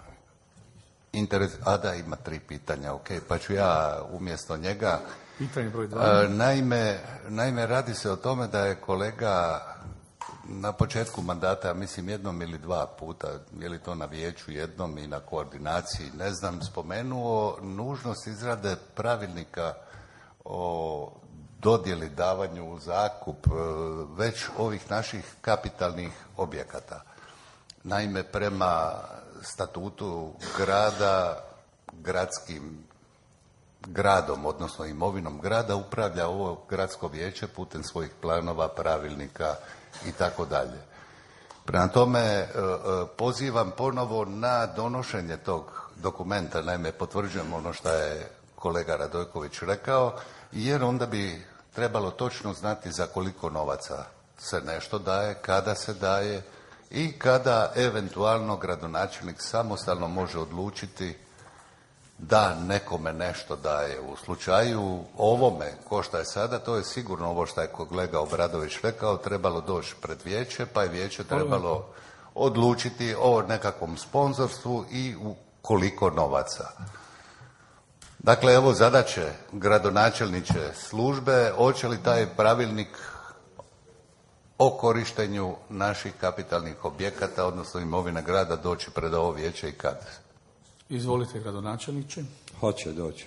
da, ima 3 pitanja, ok, pa ću ja umjesto njega. Pitanje broj 2. Naime, radi se o tome da je kolega na početku mandata, mislim 1 ili 2 puta, je li to na vijeću jednom i na koordinaciji, ne znam, spomenuo nužnost izrade pravilnika o dodjeli davanju u zakup već ovih naših kapitalnih objekata. Naime, prema statutu grada, gradskim gradom, odnosno imovinom grada, upravlja ovo gradsko vijeće putem svojih planova, pravilnika i tako dalje. Prema tome, pozivam ponovo na donošenje tog dokumenta, naime, potvrđujem ono što je kolega Radojković rekao, jer onda bi trebalo točno znati za koliko novaca se nešto daje, kada se daje i kada eventualno gradonačelnik samostalno može odlučiti da nekome nešto daje. U slučaju ovome, ko što je sada, to je sigurno ovo što je kolega Obradović rekao, trebalo doći pred vijeće, pa je vijeće trebalo odlučiti o nekakvom sponzorstvu i u koliko novaca. Dakle, evo zadaće gradonačelniče službe, hoće li taj pravilnik o korištenju naših kapitalnih objekata, odnosno imovine grada, doći pred ovo vijeće i kad? Izvolite, gradonačelniče. Hoće doći.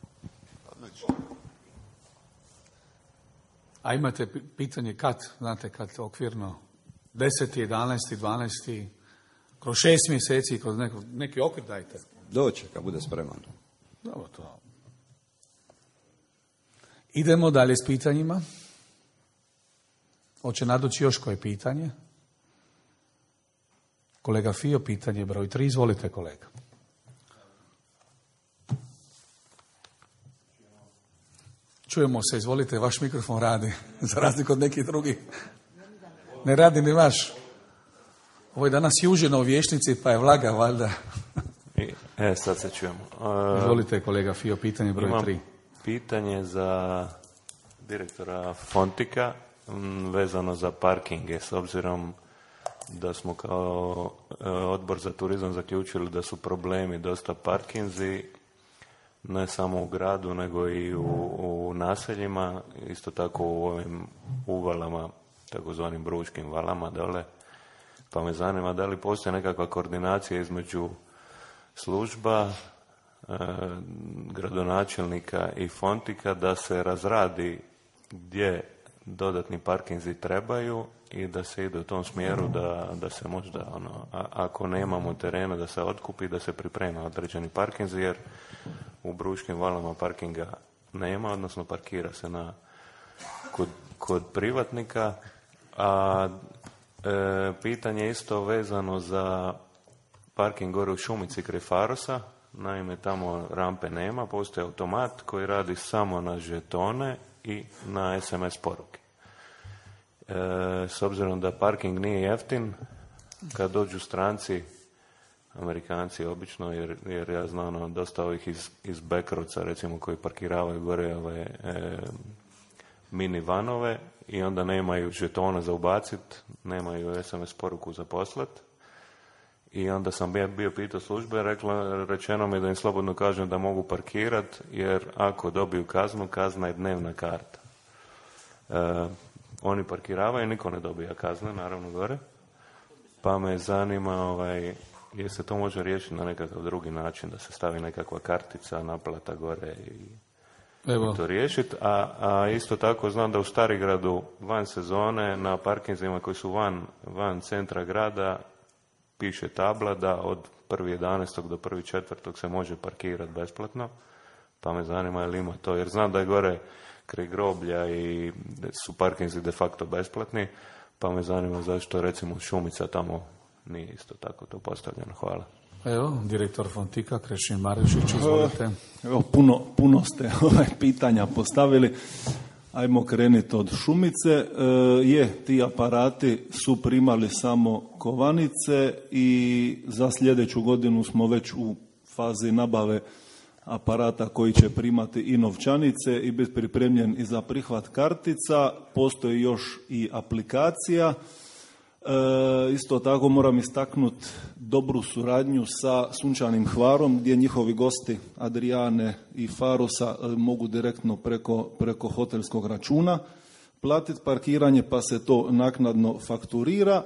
A imate pitanje kad, znate kad okvirno, 10. 11. 12. kroz 6 mjeseci, kroz neki okvir dajte. Doće kad bude spreman. Dobro, to. Idemo dalje s pitanjima. Hoće nadoći još koje pitanje? Kolega Fio, pitanje broj 3. Izvolite, kolega. Čujemo se, izvolite, vaš mikrofon radi, za razliku od nekih drugih. Ne radi ni vaš. Ovo je danas južino u vijećnici, pa je vlaga, valjda. Sad se čujemo. Izvolite, kolega Fio, pitanje broj 3. Imam pitanje za direktora Fontika vezano za parkinge, s obzirom da smo kao odbor za turizam zaključili da su problemi dosta parkinzi, ne samo u gradu, nego i u naseljima, isto tako u ovim uvalama, takozvanim Bruškim valama dole. Pa me zanima da li postoji nekakva koordinacija između služba, gradonačelnika i Fontika da se razradi gdje dodatni parkinzi trebaju i da se ide u tom smjeru da se možda, ako nemamo terena, da se otkupi, da se priprema određeni parkinzi, jer u Bruškim valama parkinga nema, odnosno parkira se kod privatnika. A pitanje je isto vezano za parking gore u Šumici kraj Farosa. Naime, tamo rampe nema, postoji automat koji radi samo na žetone i na SMS poruke. S obzirom da parking nije jeftin, kad dođu stranci, Amerikanci obično, jer ja znam dosta ovih iz Backroadsa, recimo, koji parkiravaju gore ove mini vanove i onda nemaju žetona za ubacit, nemaju SMS poruku za poslat. I onda sam bio pitao službe, rečeno mi da im slobodno kažem da mogu parkirat, jer ako dobiju kaznu, kazna je dnevna karta. Oni parkiravaju, niko ne dobija kazne, naravno gore. Pa me zanima, je se to može riješiti na nekakav drugi način, da se stavi nekakva kartica, naplata gore i to riješiti. A isto tako znam da u Starigradu van sezone na parkinzima koji su van centra grada piše tabla da od 1.11. do 1.4. se može parkirati besplatno, pa me zanima je li ima to, jer znam da je gore kraj groblja i su parkinzi de facto besplatni, pa me zanima zašto recimo Šumica tamo nije isto tako to postavljeno. Hvala. Evo, direktor Fontika, Krešimir Marišić, izvolite. Evo, puno ste pitanja postavili. Ajmo krenuti od Šumice. Ti aparati su primali samo kovanice i za sljedeću godinu smo već u fazi nabave aparata koji će primati i novčanice i biti pripremljen i za prihvat kartica. Postoji još i aplikacija. Isto tako moram istaknuti dobru suradnju sa Sunčanim Hvarom, gdje njihovi gosti Adriane i Farosa mogu direktno preko hotelskog računa platiti parkiranje, pa se to naknadno fakturira.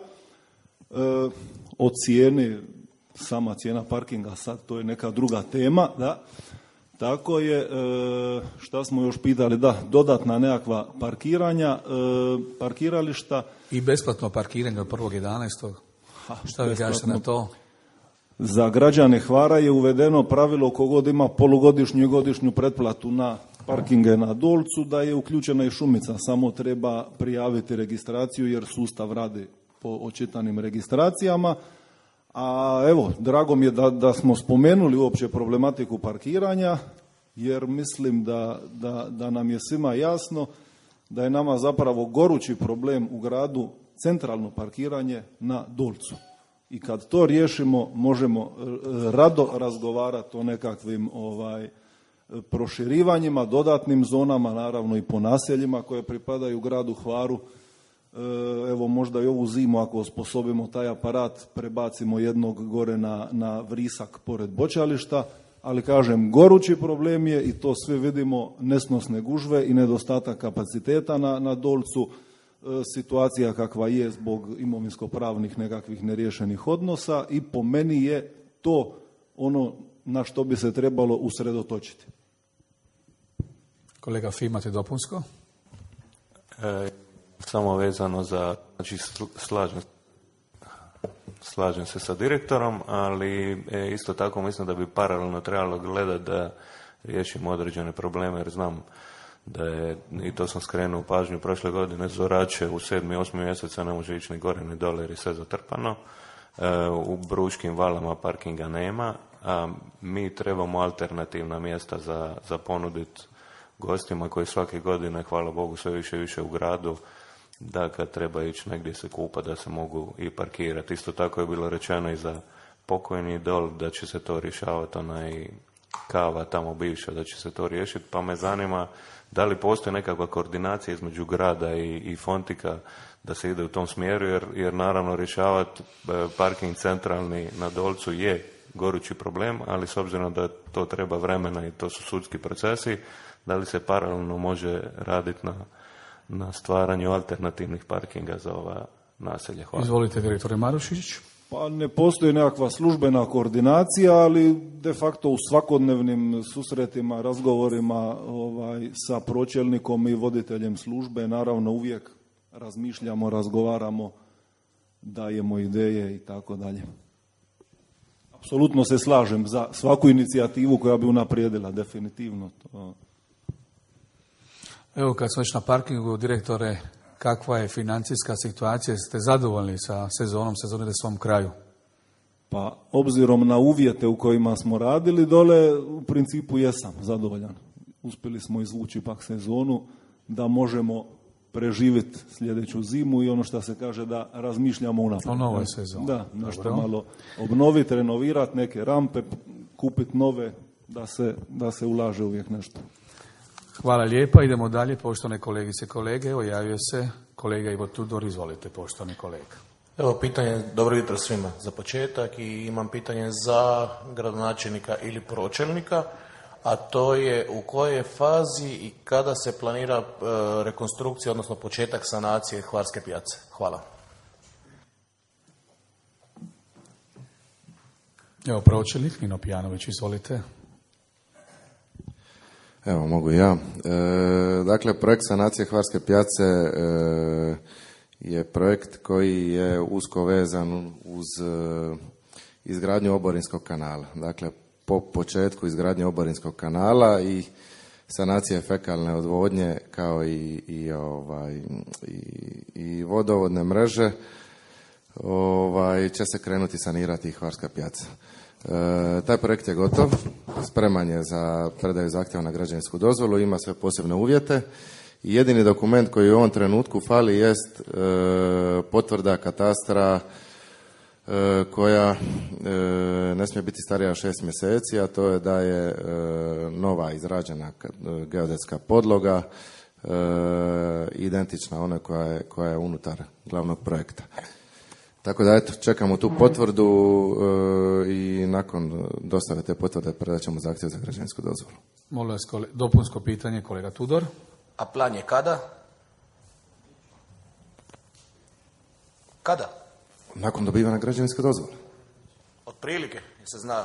O cijeni, sama cijena parkinga, sad to je neka druga tema, da. Tako je, šta smo još pitali, dodatna nekakva parkiranja, parkirališta. I besplatno parkiranje od 1.11. Šta vi kažete na to? Za građane Hvara je uvedeno pravilo kogod ima polugodišnju i godišnju pretplatu na parkinge na Dolcu, da je uključena i Šumica, samo treba prijaviti registraciju jer sustav radi po očitanim registracijama. A evo, drago mi je da smo spomenuli uopće problematiku parkiranja, jer mislim da nam je svima jasno da je nama zapravo gorući problem u gradu centralno parkiranje na Dolcu. I kad to riješimo, možemo rado razgovarati o nekakvim proširivanjima, dodatnim zonama, naravno i po naseljima koje pripadaju gradu Hvaru. Evo, možda i ovu zimu, ako osposobimo taj aparat, prebacimo jednog gore na Vrisak pored Bočališta, ali kažem, gorući problem je, i to svi vidimo, nesnosne gužve i nedostatak kapaciteta na Dolcu, situacija kakva je zbog imovinsko-pravnih nekakvih neriješenih odnosa, i po meni je to ono na što bi se trebalo usredotočiti. Kolega Fi, imate dopunsko? Samo vezano za, znači slažem se sa direktorom, ali isto tako mislim da bi paralelno trebalo gledati da riješimo određene probleme, jer znam da je, i to sam skrenuo pažnju prošle godine, Zorače u 7. i 8. mjeseca ne može ići ni gore ni dole jer je sve zatrpano. U Bruškim valama parkinga nema, a mi trebamo alternativna mjesta za ponuditi gostima koji svake godine, hvala Bogu, sve više i više u gradu, da kad treba ići negdje se kupa, da se mogu i parkirati. Isto tako je bilo rečeno i za pokojni idol da će se to rješavati, onaj kava tamo bivša, da će se to riješiti, pa me zanima da li postoji nekakva koordinacija između grada i Fontika da se ide u tom smjeru, jer naravno rješavati parking centralni na Dolcu je gorući problem, ali s obzirom da to treba vremena i to su sudski procesi, da li se paralelno može raditi na stvaranju alternativnih parkinga za ova naselja? Hvala. Izvolite, direktore Marušić. Pa ne postoji nekakva službena koordinacija, ali de facto u svakodnevnim susretima, razgovorima sa pročelnikom i voditeljem službe naravno uvijek razmišljamo, razgovaramo, dajemo ideje i tako dalje. Apsolutno se slažem za svaku inicijativu koja bi unaprijedila, definitivno. Evo, kad smo već na parkingu, direktore, kakva je financijska situacija? Ste zadovoljni sa sezonom? Sezon ide svom kraju. Pa, obzirom na uvjete u kojima smo radili dole, u principu jesam zadovoljan. Uspjeli smo izvući pak sezonu da možemo preživjeti sljedeću zimu i ono što se kaže da razmišljamo unaprijed. O novoj sezoni. Da, nešto malo obnoviti, renovirati neke rampe, kupiti nove, da se ulaže uvijek nešto. Hvala lijepa. Idemo dalje, poštovane kolegice i kolege. Evo, javio se kolega Ivo Tudor. Izvolite, poštovani kolega. Evo pitanje, dobro jutro svima za početak, i imam pitanje za gradonačelnika ili pročelnika, a to je u kojoj je fazi i kada se planira rekonstrukcija, odnosno početak sanacije Hvarske pijace. Hvala. Evo, pročelnik Nino Pijanović, izvolite. Evo, mogu ja. Dakle, projekt sanacije Hvarske pijace je projekt koji je usko vezan uz izgradnju oborinskog kanala. Dakle, po početku izgradnje oborinskog kanala i sanacije fekalne odvodnje kao i vodovodne mreže će se krenuti sanirati Hvarska pijaca. Taj projekt je gotov, spreman je za predaju zahtjeva na građevinsku dozvolu, ima sve posebne uvjete i jedini dokument koji u ovom trenutku fali jest potvrda katastra koja ne smije biti starija od 6 mjeseci, a to je da je nova izrađena geodetska podloga identična onoj koja je unutar glavnog projekta. Tako da, eto, čekamo tu potvrdu i nakon dostave te potvrde predat ćemo zahtjev za građevinsku dozvolu. Molim vas, dopunsko pitanje, kolega Tudor. A plan je kada? Kada? Nakon dobivanja građevinske dozvole. Otprilike, se zna.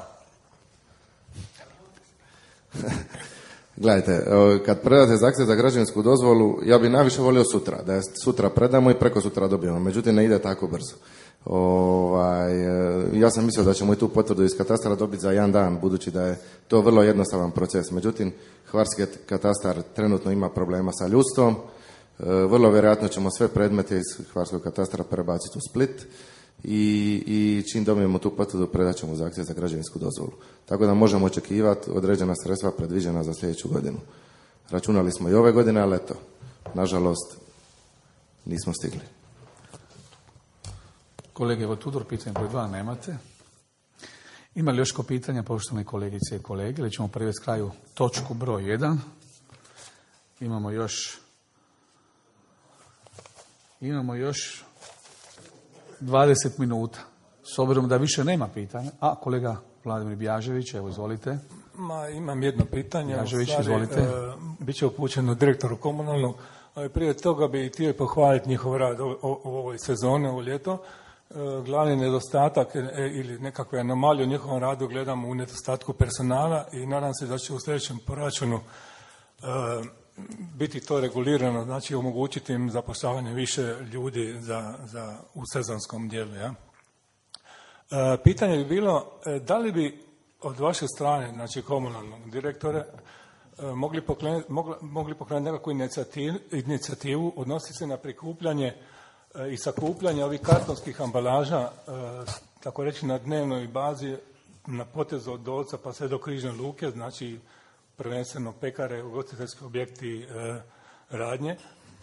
Gledajte, kad predate zahtjev za građevinsku dozvolu, ja bih najviše volio sutra, da je sutra predamo i preko sutra dobijemo, međutim ne ide tako brzo. Ja sam mislio da ćemo i tu potvrdu iz katastra dobiti za jedan dan, budući da je to vrlo jednostavan proces. Međutim, Hvarski katastar trenutno ima problema sa ljudstvom, vrlo vjerojatno ćemo sve predmete iz Hvarskog katastra prebaciti u Split i čim dobijemo tu potvrdu predat ćemo zahtjev za građevinsku dozvolu. Tako da možemo očekivati određena sredstva predviđena za sljedeću godinu. Računali smo i ove godine, ali eto, nažalost, nismo stigli. Kolege, evo Tudor, pitanje broj 2 nemate. Ima li još ko pitanja, poštovane kolegice i kolege, ili ćemo privesti kraju točku broj 1. Imamo još 20 minuta. S obzirom da više nema pitanja. A, kolega Vladimir Bjažević, evo, izvolite. Imam jedno pitanje. Bjažević, izvolite. Biće upućeno direktoru komunalnog. Prije toga bi htio pohvaliti njihov rad u ovoj sezoni, ovo ljeto. Glavni nedostatak ili nekakve anomalije u njihovom radu gledamo u nedostatku personala i nadam se da će u sljedećem proračunu biti to regulirano, znači omogućiti im zapošljavanje više ljudi u sezonskom dijelu. Ja? Pitanje bi bilo da li bi od vaše strane, znači komunalnog direktore, mogli pokrenuti nekakvu inicijativu, odnosi se na prikupljanje i sakupljanje ovih kartonskih ambalaža, tako reći na dnevnoj bazi, na potezu od Dolca pa sve do Križne luke, znači prvenstveno pekare, ugostiteljski objekti, radnje,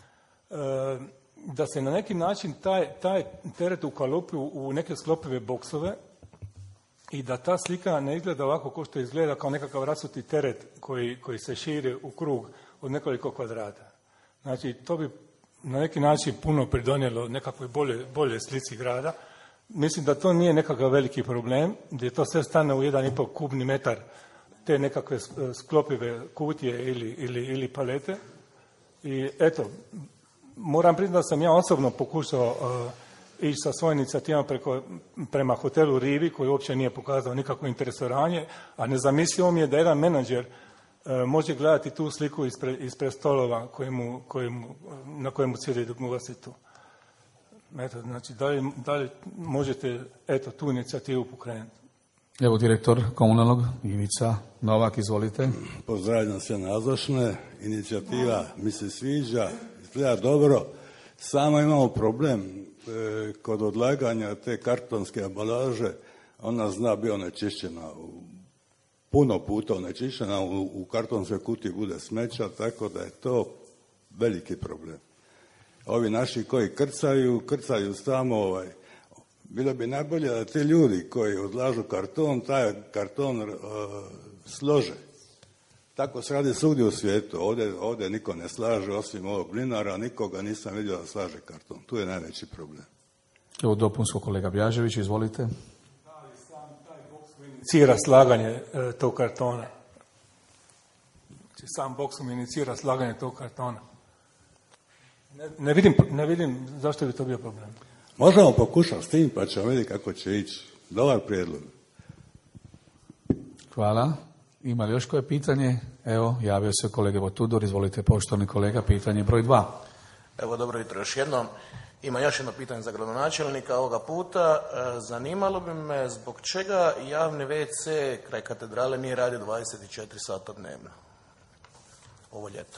da se na neki način taj teret ukalupi u neke sklopive boksove i da ta slika ne izgleda ovako kao što izgleda, kao nekakav rasuti teret koji se širi u krug od nekoliko kvadrata. Znači, to bi na neki način puno pridonijelo nekakvoj bolje slici grada. Mislim da to nije nekakav veliki problem, gdje to sve stane u 1,5 kubni metar te nekakve sklopive kutije ili palete. I eto, moram priznati da sam ja osobno pokušao ići sa svojim inicijativama prema hotelu Rivi, koji uopće nije pokazao nikakvo interesovanje, a nezamislivo mi je da jedan menadžer može gledati tu sliku ispred stolova na kojemu sjedi dok mu ulazi tu. Eto, znači, da li možete tu inicijativu pokrenuti? Evo, direktor komunalnog, Ivica Novak, izvolite. Pozdravljam sve nazočne. Inicijativa mi se sviđa, izgleda dobro. Samo imamo problem kod odlaganja te kartonske ambalaže. Ona zna biti onečišćena, puno puta onečišćena, u kartonskoj kutiji bude smeća, tako da je to veliki problem. Ovi naši koji krcaju samo bilo bi najbolje da ti ljudi koji odlažu karton, taj karton slože. Tako se radi svugdje u svijetu. Ovdje niko ne slaže, osim ovog mlinara, nikoga nisam vidio da slaže karton. Tu je najveći problem. Evo dopunsko, kolega Bjažević, izvolite. Da li sam taj boks inicira slaganje tog kartona? Znači, sam boksom inicira slaganje tog kartona. Ne vidim zašto bi to bio problem. Možemo pokušati s tim, pa ćemo vidjeti kako će ići. Dobar prijedlog. Hvala. Ima li još koje pitanje? Evo, javio se kolega Tudor, izvolite, poštovani kolega, pitanje broj 2. Evo, dobro jutro još jednom. Ima još jedno pitanje za gradonačelnika ovoga puta. Zanimalo bi me zbog čega javni WC kraj katedrale nije radio 24 sata dnevno ovo ljeto.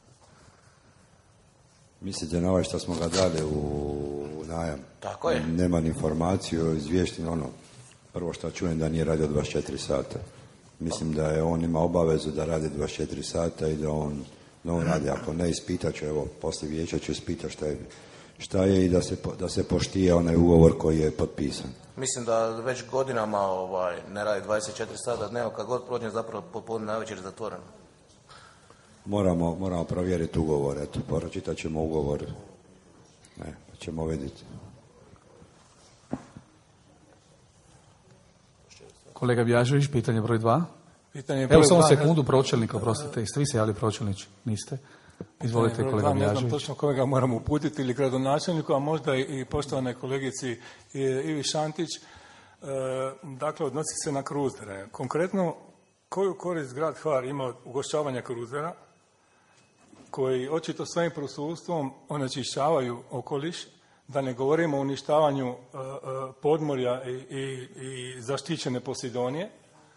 Mislite na ovaj što smo ga dali u najam? Tako je. Nemam informaciju o izvještinu, prvo što čujem da nije radio 24 sata. Mislim da je on ima obavezu da radi 24 sata i da on radi. Ako ne, ispitat ću, evo, poslije vijeća ću ispitati šta je i da se poštije onaj ugovor koji je potpisan. Mislim da već godinama ne radi 24 sata dnevno, kad god prođe zapravo popodne navečer zatvoreno. Moramo provjeriti ugovor, eto, pročitat ćemo ugovor, pa ćemo vidjeti. Kolega Bjažević, pitanje broj 2. Evo samo sekundu, pročelnik, oprostite, jeste vi se javili pročelnić? Niste? Izvolite, kolega Bjažević. Ne znam točno koga moramo uputiti, ili gradonačelniku, a možda i poštovanoj kolegici Ivi Šantić. Dakle, odnosi se na kruzere. Konkretno, koju korist grad Hvar ima od ugošćavanja kruzera, koji očito svojim prisustvom onečišćavaju okoliš, da ne govorimo o uništavanju podmorja i zaštićene Posidonije.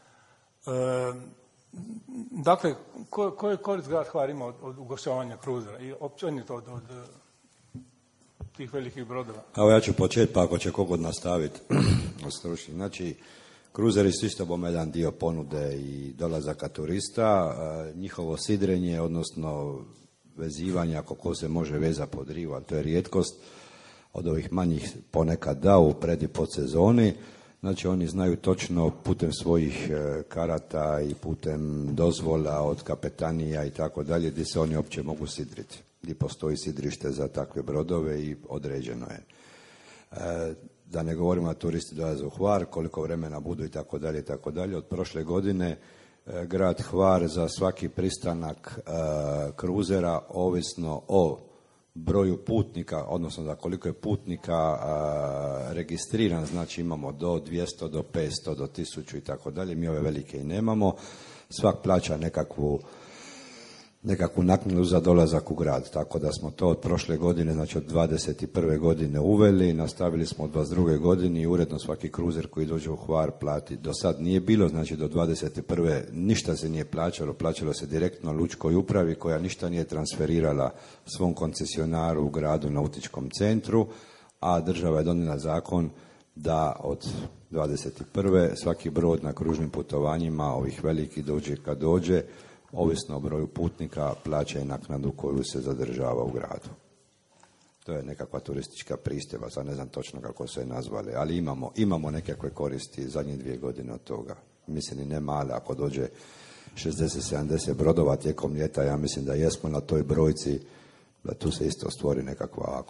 Dakle, koju korist grad Hvar ima od ugošćavanja kruzera i općenito od tih velikih brodova? Evo, ja ću početi, pa ako će kogod nastaviti. Znači, kruzeri su isto bome jedan dio ponude i dolazaka turista, njihovo sidrenje, odnosno vezivanje, ako ko se može veza pod rivu, a to je rijetkost, od ovih manjih ponekad da u pred i podsezoni. Znači, oni znaju točno putem svojih karata i putem dozvola od kapetanija i tako dalje, gdje se oni uopće mogu sidriti, gdje postoji sidrište za takve brodove i određeno je. Da ne govorimo da turisti dolaze u Hvar, koliko vremena budu i tako dalje i tako dalje. Od prošle godine grad Hvar za svaki pristanak kruzera, ovisno o broju putnika, odnosno da koliko je putnika registriran, znači imamo do 200, do 500, do 1000 i tako dalje, mi ove velike i nemamo. Svak plaća nekakvu naknadu za dolazak u grad, tako da smo to od prošle godine, znači od 21. godine uveli, nastavili smo od 22. godine i uredno svaki kruzer koji dođe u Hvar plati. Do sad nije bilo, znači do 21. ništa se nije plaćalo se direktno lučkoj upravi koja ništa nije transferirala svom koncesionaru u gradu nautičkom centru, a država je donijela zakon da od 21. svaki brod na kružnim putovanjima, ovih velikih dođe kad dođe, ovisno o broju putnika, plaća i naknadu koju se zadržava u gradu. To je nekakva turistička pristojba, sad ne znam točno kako se je nazvali, ali imamo nekakve koristi zadnje 2 godine od toga. Mislim i ne male, ako dođe 60-70 brodova tijekom ljeta, ja mislim da jesmo na toj brojci, da tu se isto stvori nekakva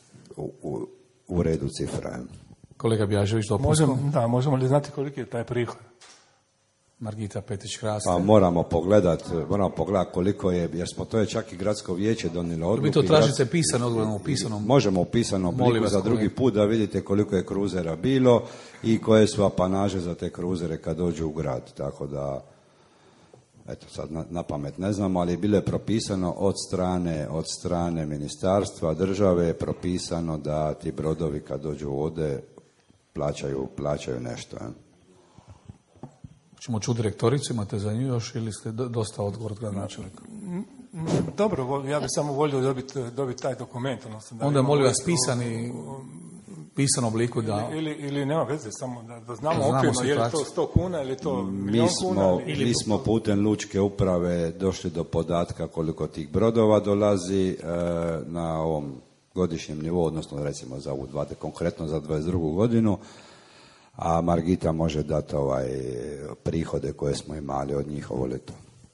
u redu cifra. Kolega Bjažević, dopunsko? Možemo li znati koliki je taj prihod? Margita Petić-Kraste. Pa moramo pogledati koliko je, jer smo to je čak i gradsko vijeće donijelo odluku. Vi to tražite pisano odgovorno u pisanom? Možemo u pisanom obliku za drugi put da vidite koliko je kruzera bilo i koje su apanaže za te kruzere kad dođu u grad. Tako da, eto sad na pamet ne znamo, ali bilo je propisano od strane ministarstva, države, propisano da ti brodovi kad dođu u vode plaćaju nešto. Ćemo čuti direktoricu, imate za nju još ili ste dosta odgovor od gradonačelnika? Dobro, ja bih samo volio dobiti taj dokument. Onda molim vas pisan obliku da... Ili nema veze, samo da znamo okvirno, je li to 100 kuna ili to milijon kuna? Mi smo putem lučke uprave došli do podatka koliko tih brodova dolazi na ovom godišnjem nivou, odnosno recimo konkretno za 22. godinu, a Margita može dati prihode koje smo imali od njih ovo ljeto.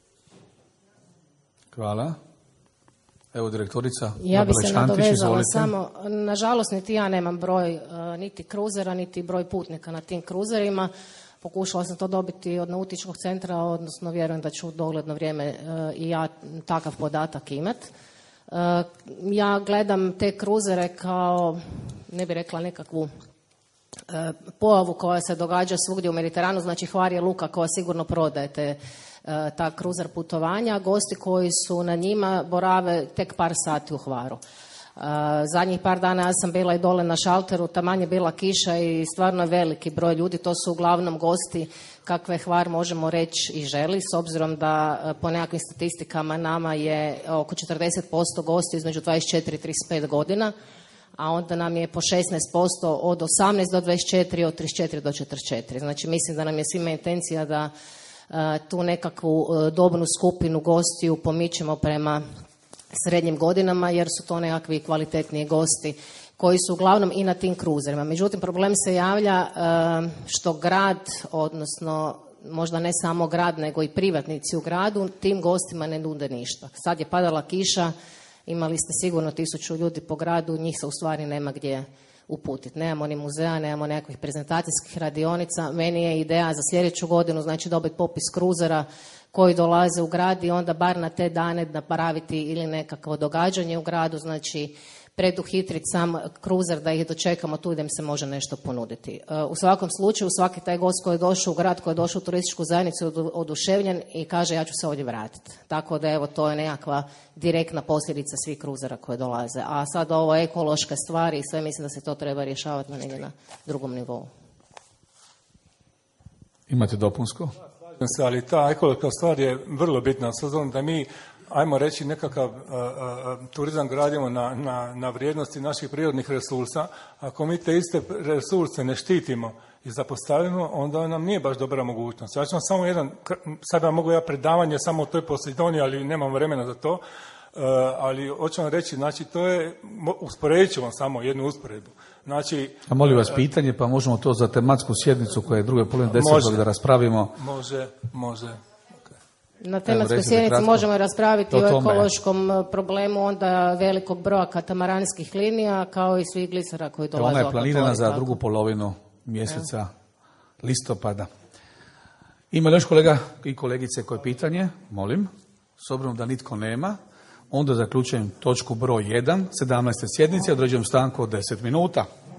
Hvala. Evo direktorica. Ja bi se nadovezala samo, nažalost niti ja nemam broj niti kruzera, niti broj putnika na tim kruzerima. Pokušala sam to dobiti od nautičkog centra, odnosno vjerujem da ću u dogledno vrijeme i ja takav podatak imati. Ja gledam te kruzere kao, ne bih rekla nekakvu pojavu koja se događa svugdje u Mediteranu, znači Hvar je luka koja sigurno prodaje ta kruzer putovanja. Gosti koji su na njima borave tek par sati u Hvaru. Zadnjih par dana ja sam bila i dole na šalteru, taman je bila kiša i stvarno je veliki broj ljudi, to su uglavnom gosti kakve Hvar možemo reći i želi, s obzirom da po nekakvim statistikama nama je oko 40% gosti između 24 i 35 godina, a onda nam je po 16% od 18 do 24, od 34 do 44. Znači mislim da nam je svima intencija da tu nekakvu dobnu skupinu gostiju pomičemo prema srednjim godinama, jer su to nekakvi kvalitetniji gosti koji su uglavnom i na tim kruzerima. Međutim, problem se javlja što grad, odnosno možda ne samo grad, nego i privatnici u gradu, tim gostima ne nude ništa. Sad je padala kiša, imali ste sigurno 1000 ljudi po gradu, njih se u stvari nema gdje uputiti. Nemamo ni muzeja, nemamo nekakvih prezentacijskih radionica. Meni je ideja za sljedeću godinu, znači dobiti popis kruzera koji dolaze u grad i onda bar na te dane napraviti ili nekakvo događanje u gradu, znači preduhitriti sam kruzer da ih dočekamo tu i da im se može nešto ponuditi. U svakom slučaju svaki taj gost koji je došao u grad, koji je došao u turističku zajednicu je oduševljen i kaže ja ću se ovdje vratiti. Tako da evo to je nekakva direktna posljedica svih kruzera koje dolaze. A sad ovo ekološke stvari i sve mislim da se to treba rješavati na drugom nivou. Imate dopunsko? Ali ta ekološka stvar je vrlo bitna, s obzirom da mi, ajmo reći, nekakav turizam gradimo na vrijednosti naših prirodnih resursa. Ako mi te iste resurse ne štitimo i zapostavimo, onda nam nije baš dobra mogućnost. Ja ću vam samo sada mogu predavanje samo o toj Poseidoniji, ali nemam vremena za to, ali hoću vam reći, znači to je, usporedit ću vam samo jednu usporedbu. Znači, a molim vas pitanje, pa možemo to za tematsku sjednicu koja je druge polovine 10. da raspravimo. Može. Na tematskoj sjednici možemo raspraviti o ekološkom problemu onda velikog broja katamaranskih linija kao i svih glisera koji dolaze. Ona je planirana za drugu polovinu mjeseca listopada. Ima li još kolega i kolegice koje pitanje? Molim. S obzirom da nitko nema, onda zaključujem točku broj 1, 17. sjednice, određujem stanku od 10 minuta.